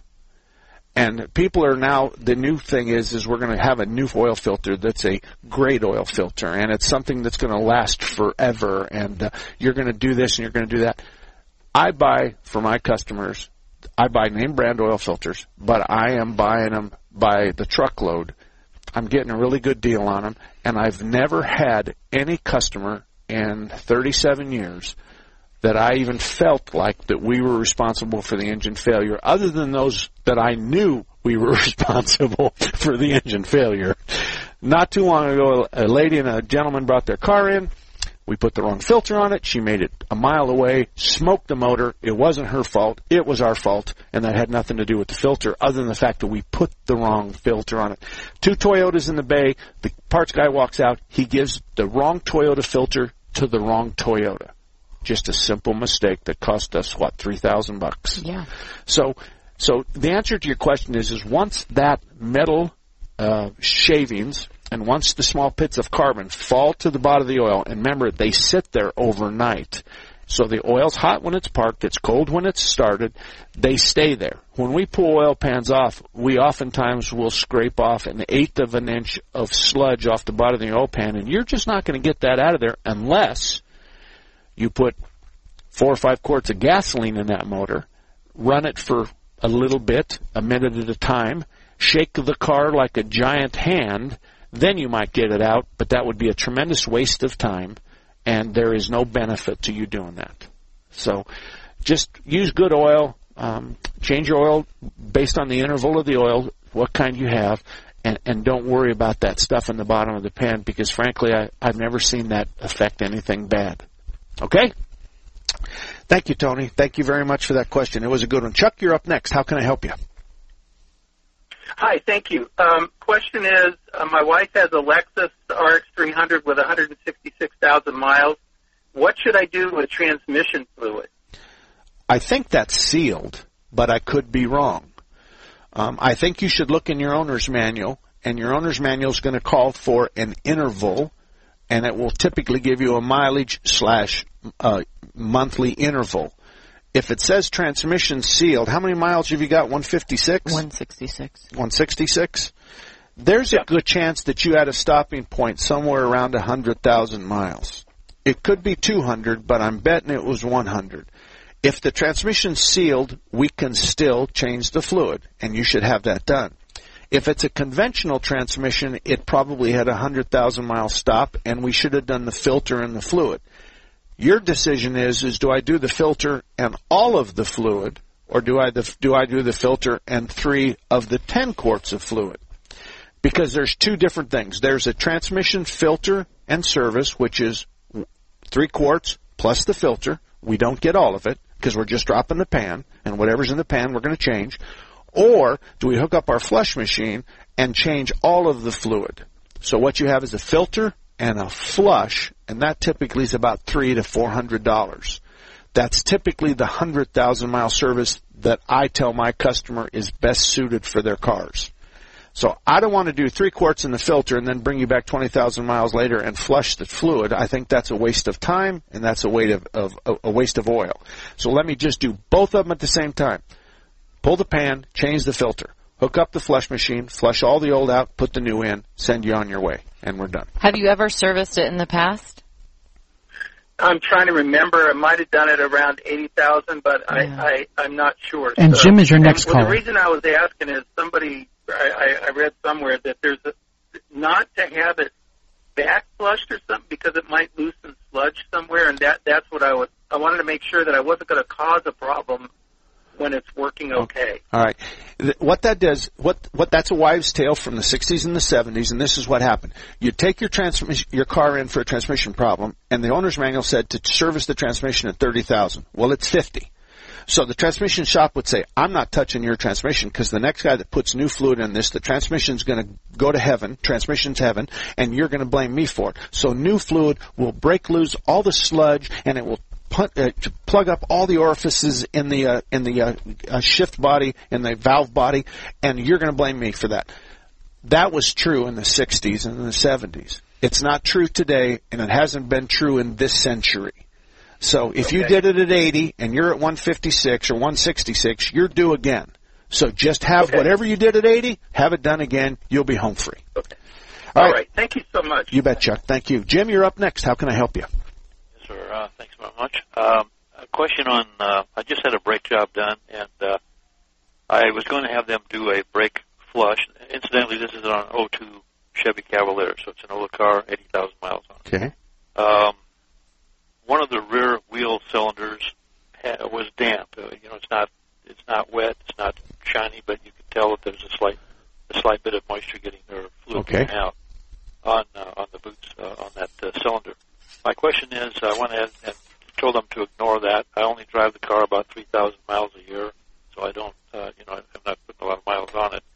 And people are now, the new thing is we're going to have a new oil filter that's a great oil filter, and it's something that's going to last forever, and you're going to do this and you're going to do that. I buy, for my customers, I buy name brand oil filters, but I am buying them by the truckload. I'm getting a really good deal on them, and I've never had any customer in 37 years that I even felt like that we were responsible for the engine failure, other than those that I knew we were responsible for the engine failure. Not too long ago, a lady and a gentleman brought their car in. We put the wrong filter on it. She made it a mile away, smoked the motor. It wasn't her fault. It was our fault, and that had nothing to do with the filter other than the fact that we put the wrong filter on it. 2 Toyotas in the bay. The parts guy walks out. He gives the wrong Toyota filter to the wrong Toyota. Just a simple mistake that cost us, $3,000. Yeah. So the answer to your question is once that metal shavings and once the small pits of carbon fall to the bottom of the oil, and remember, they sit there overnight. So the oil's hot when it's parked, it's cold when it's started, they stay there. When we pull oil pans off, we oftentimes will scrape off 1/8 of an inch of sludge off the bottom of the oil pan, and you're just not going to get that out of there unless you put 4 or 5 quarts of gasoline in that motor, run it for a little bit, a minute at a time, shake the car like a giant hand, then you might get it out, but that would be a tremendous waste of time, and there is no benefit to you doing that. So just use good oil, change your oil based on the interval of the oil, what kind you have, and don't worry about that stuff in the bottom of the pan, because frankly, I've never seen that affect anything bad. Okay? Thank you, Tony. Thank you very much for that question. It was a good one. Chuck, you're up next. How can I help you? Hi, thank you. Question is, my wife has a Lexus RX 300 with 166,000 miles. What should I do with transmission fluid? I think that's sealed, but I could be wrong. I think you should look in your owner's manual, and your owner's manual is going to call for an interval, and it will typically give you a mileage / monthly interval. If it says transmission sealed, how many miles have you got? 156? 166. 166? There's a good chance that you had a stopping point somewhere around 100,000 miles. It could be 200, but I'm betting it was 100. If the transmission's sealed, we can still change the fluid, and you should have that done. If it's a conventional transmission, it probably had a 100,000 mile stop, and we should have done the filter and the fluid. Your decision is do I do the filter and all of the fluid, or do I do the filter and 3 of the 10 quarts of fluid? Because there's 2 different things. There's a transmission filter and service, which is 3 quarts plus the filter. We don't get all of it because we're just dropping the pan, and whatever's in the pan we're going to change. Or do we hook up our flush machine and change all of the fluid? So what you have is a filter and a flush, and that typically is about $300 to $400. That's typically the 100,000 mile service that I tell my customer is best suited for their cars. So I don't want to do 3 quarts in the filter and then bring you back 20,000 miles later and flush the fluid. I think that's a waste of time, and that's a waste of oil. So let me just do both of them at the same time. Pull the pan, change the filter. Hook up the flush machine, flush all the old out, put the new in, send you on your way, and we're done. Have you ever serviced it in the past? I'm trying to remember. I might have done it around 80,000, but yeah. I'm not sure. And so, Jim is your next caller. The reason I was asking is I read somewhere that there's not to have it back flushed or something because it might loosen sludge somewhere, and that's what I wanted to make sure that I wasn't going to cause a problem when it's working okay. All right. What that does, that's a wives' tale from the 60s and the 70s, and this is what happened. You take your car in for a transmission problem, and the owner's manual said to service the transmission at $30,000. Well, it's $50,000. So the transmission shop would say, I'm not touching your transmission because the next guy that puts new fluid in this, the transmission's going to go to heaven, transmission's heaven, and you're going to blame me for it. So new fluid will break loose all the sludge, and it will plug up all the orifices in the shift body, in the valve body, and you're going to blame me for that. That was true in the 60s and in the 70s. It's not true today, and it hasn't been true in this century. So if you did it at 80 and you're at 156 or 166, you're due again. So just have whatever you did at 80, have it done again. You'll be home free. Okay. All right. Thank you so much. You bet, Chuck. Thank you. Jim, you're up next. How can I help you? Yes, sir. Thanks very much. A question on, I just had a brake job done, and I was going to have them do a brake flush. Incidentally, this is on an 02 Chevy Cavalier, so it's an older car, 80,000 miles on it. Okay. One of the rear wheel cylinders was damp. It's not wet, it's not shiny, but you can tell that there's a slight bit of moisture getting or fluid getting out on the boots on that cylinder. My question is, I went ahead and told them to ignore that. I only drive the car about 3,000 miles a year, so I don't, I'm not putting a lot of miles on it.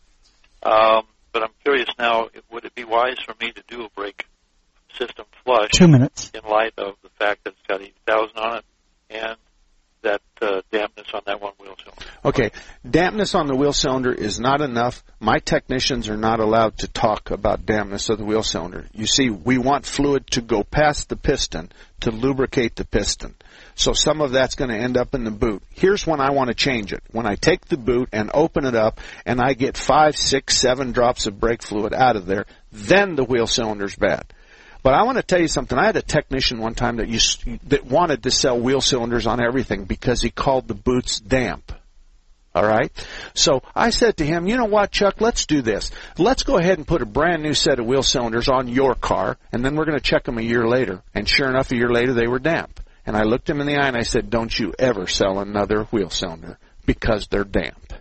But I'm curious now, would it be wise for me to do a brake system flush 2 minutes in light of the fact that it's got 80,000 on it and that dampness on that one wheel cylinder? Okay, dampness on the wheel cylinder is not enough. My technicians are not allowed to talk about dampness of the wheel cylinder. You see, we want fluid to go past the piston to lubricate the piston. So some of that's going to end up in the boot. Here's when I want to change it. When I take the boot and open it up and I get 5, 6, 7 drops of brake fluid out of there, then the wheel cylinder's bad. But I want to tell you something. I had a technician one time that wanted to sell wheel cylinders on everything because he called the boots damp. All right? So I said to him, you know what, Chuck, let's do this. Let's go ahead and put a brand new set of wheel cylinders on your car, and then we're going to check them a year later. And sure enough, a year later, they were damp. And I looked him in the eye and I said, don't you ever sell another wheel cylinder because they're damp.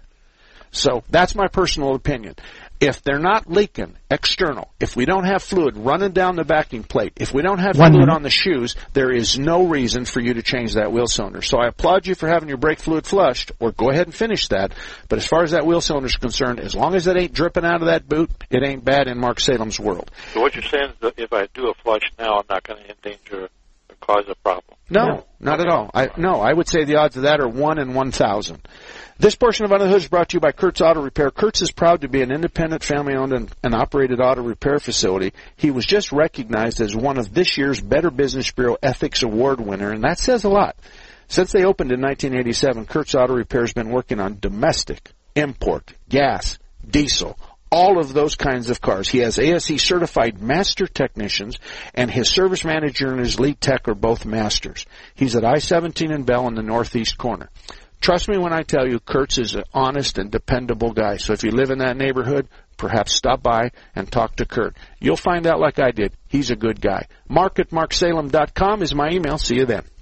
So that's my personal opinion. If they're not leaking external, if we don't have fluid running down the backing plate, if we don't have fluid on the shoes, there is no reason for you to change that wheel cylinder. So I applaud you for having your brake fluid flushed, or go ahead and finish that. But as far as that wheel cylinder is concerned, as long as it ain't dripping out of that boot, it ain't bad in Mark Salem's world. So what you're saying is that if I do a flush now, I'm not going to endanger or cause a problem? No, not at all. I would say the odds of that are 1 in 1,000. This portion of Under the Hood is brought to you by Kurtz Auto Repair. Kurtz is proud to be an independent, family-owned and operated auto repair facility. He was just recognized as one of this year's Better Business Bureau Ethics Award winner, and that says a lot. Since they opened in 1987, Kurtz Auto Repair has been working on domestic, import, gas, diesel, all of those kinds of cars. He has ASE certified master technicians, and his service manager and his lead tech are both masters. He's at I-17 and Bell in the northeast corner. Trust me when I tell you, Kurtz is an honest and dependable guy. So if you live in that neighborhood, perhaps stop by and talk to Kurt. You'll find out like I did. He's a good guy. Mark at marksalem.com is my email. See you then.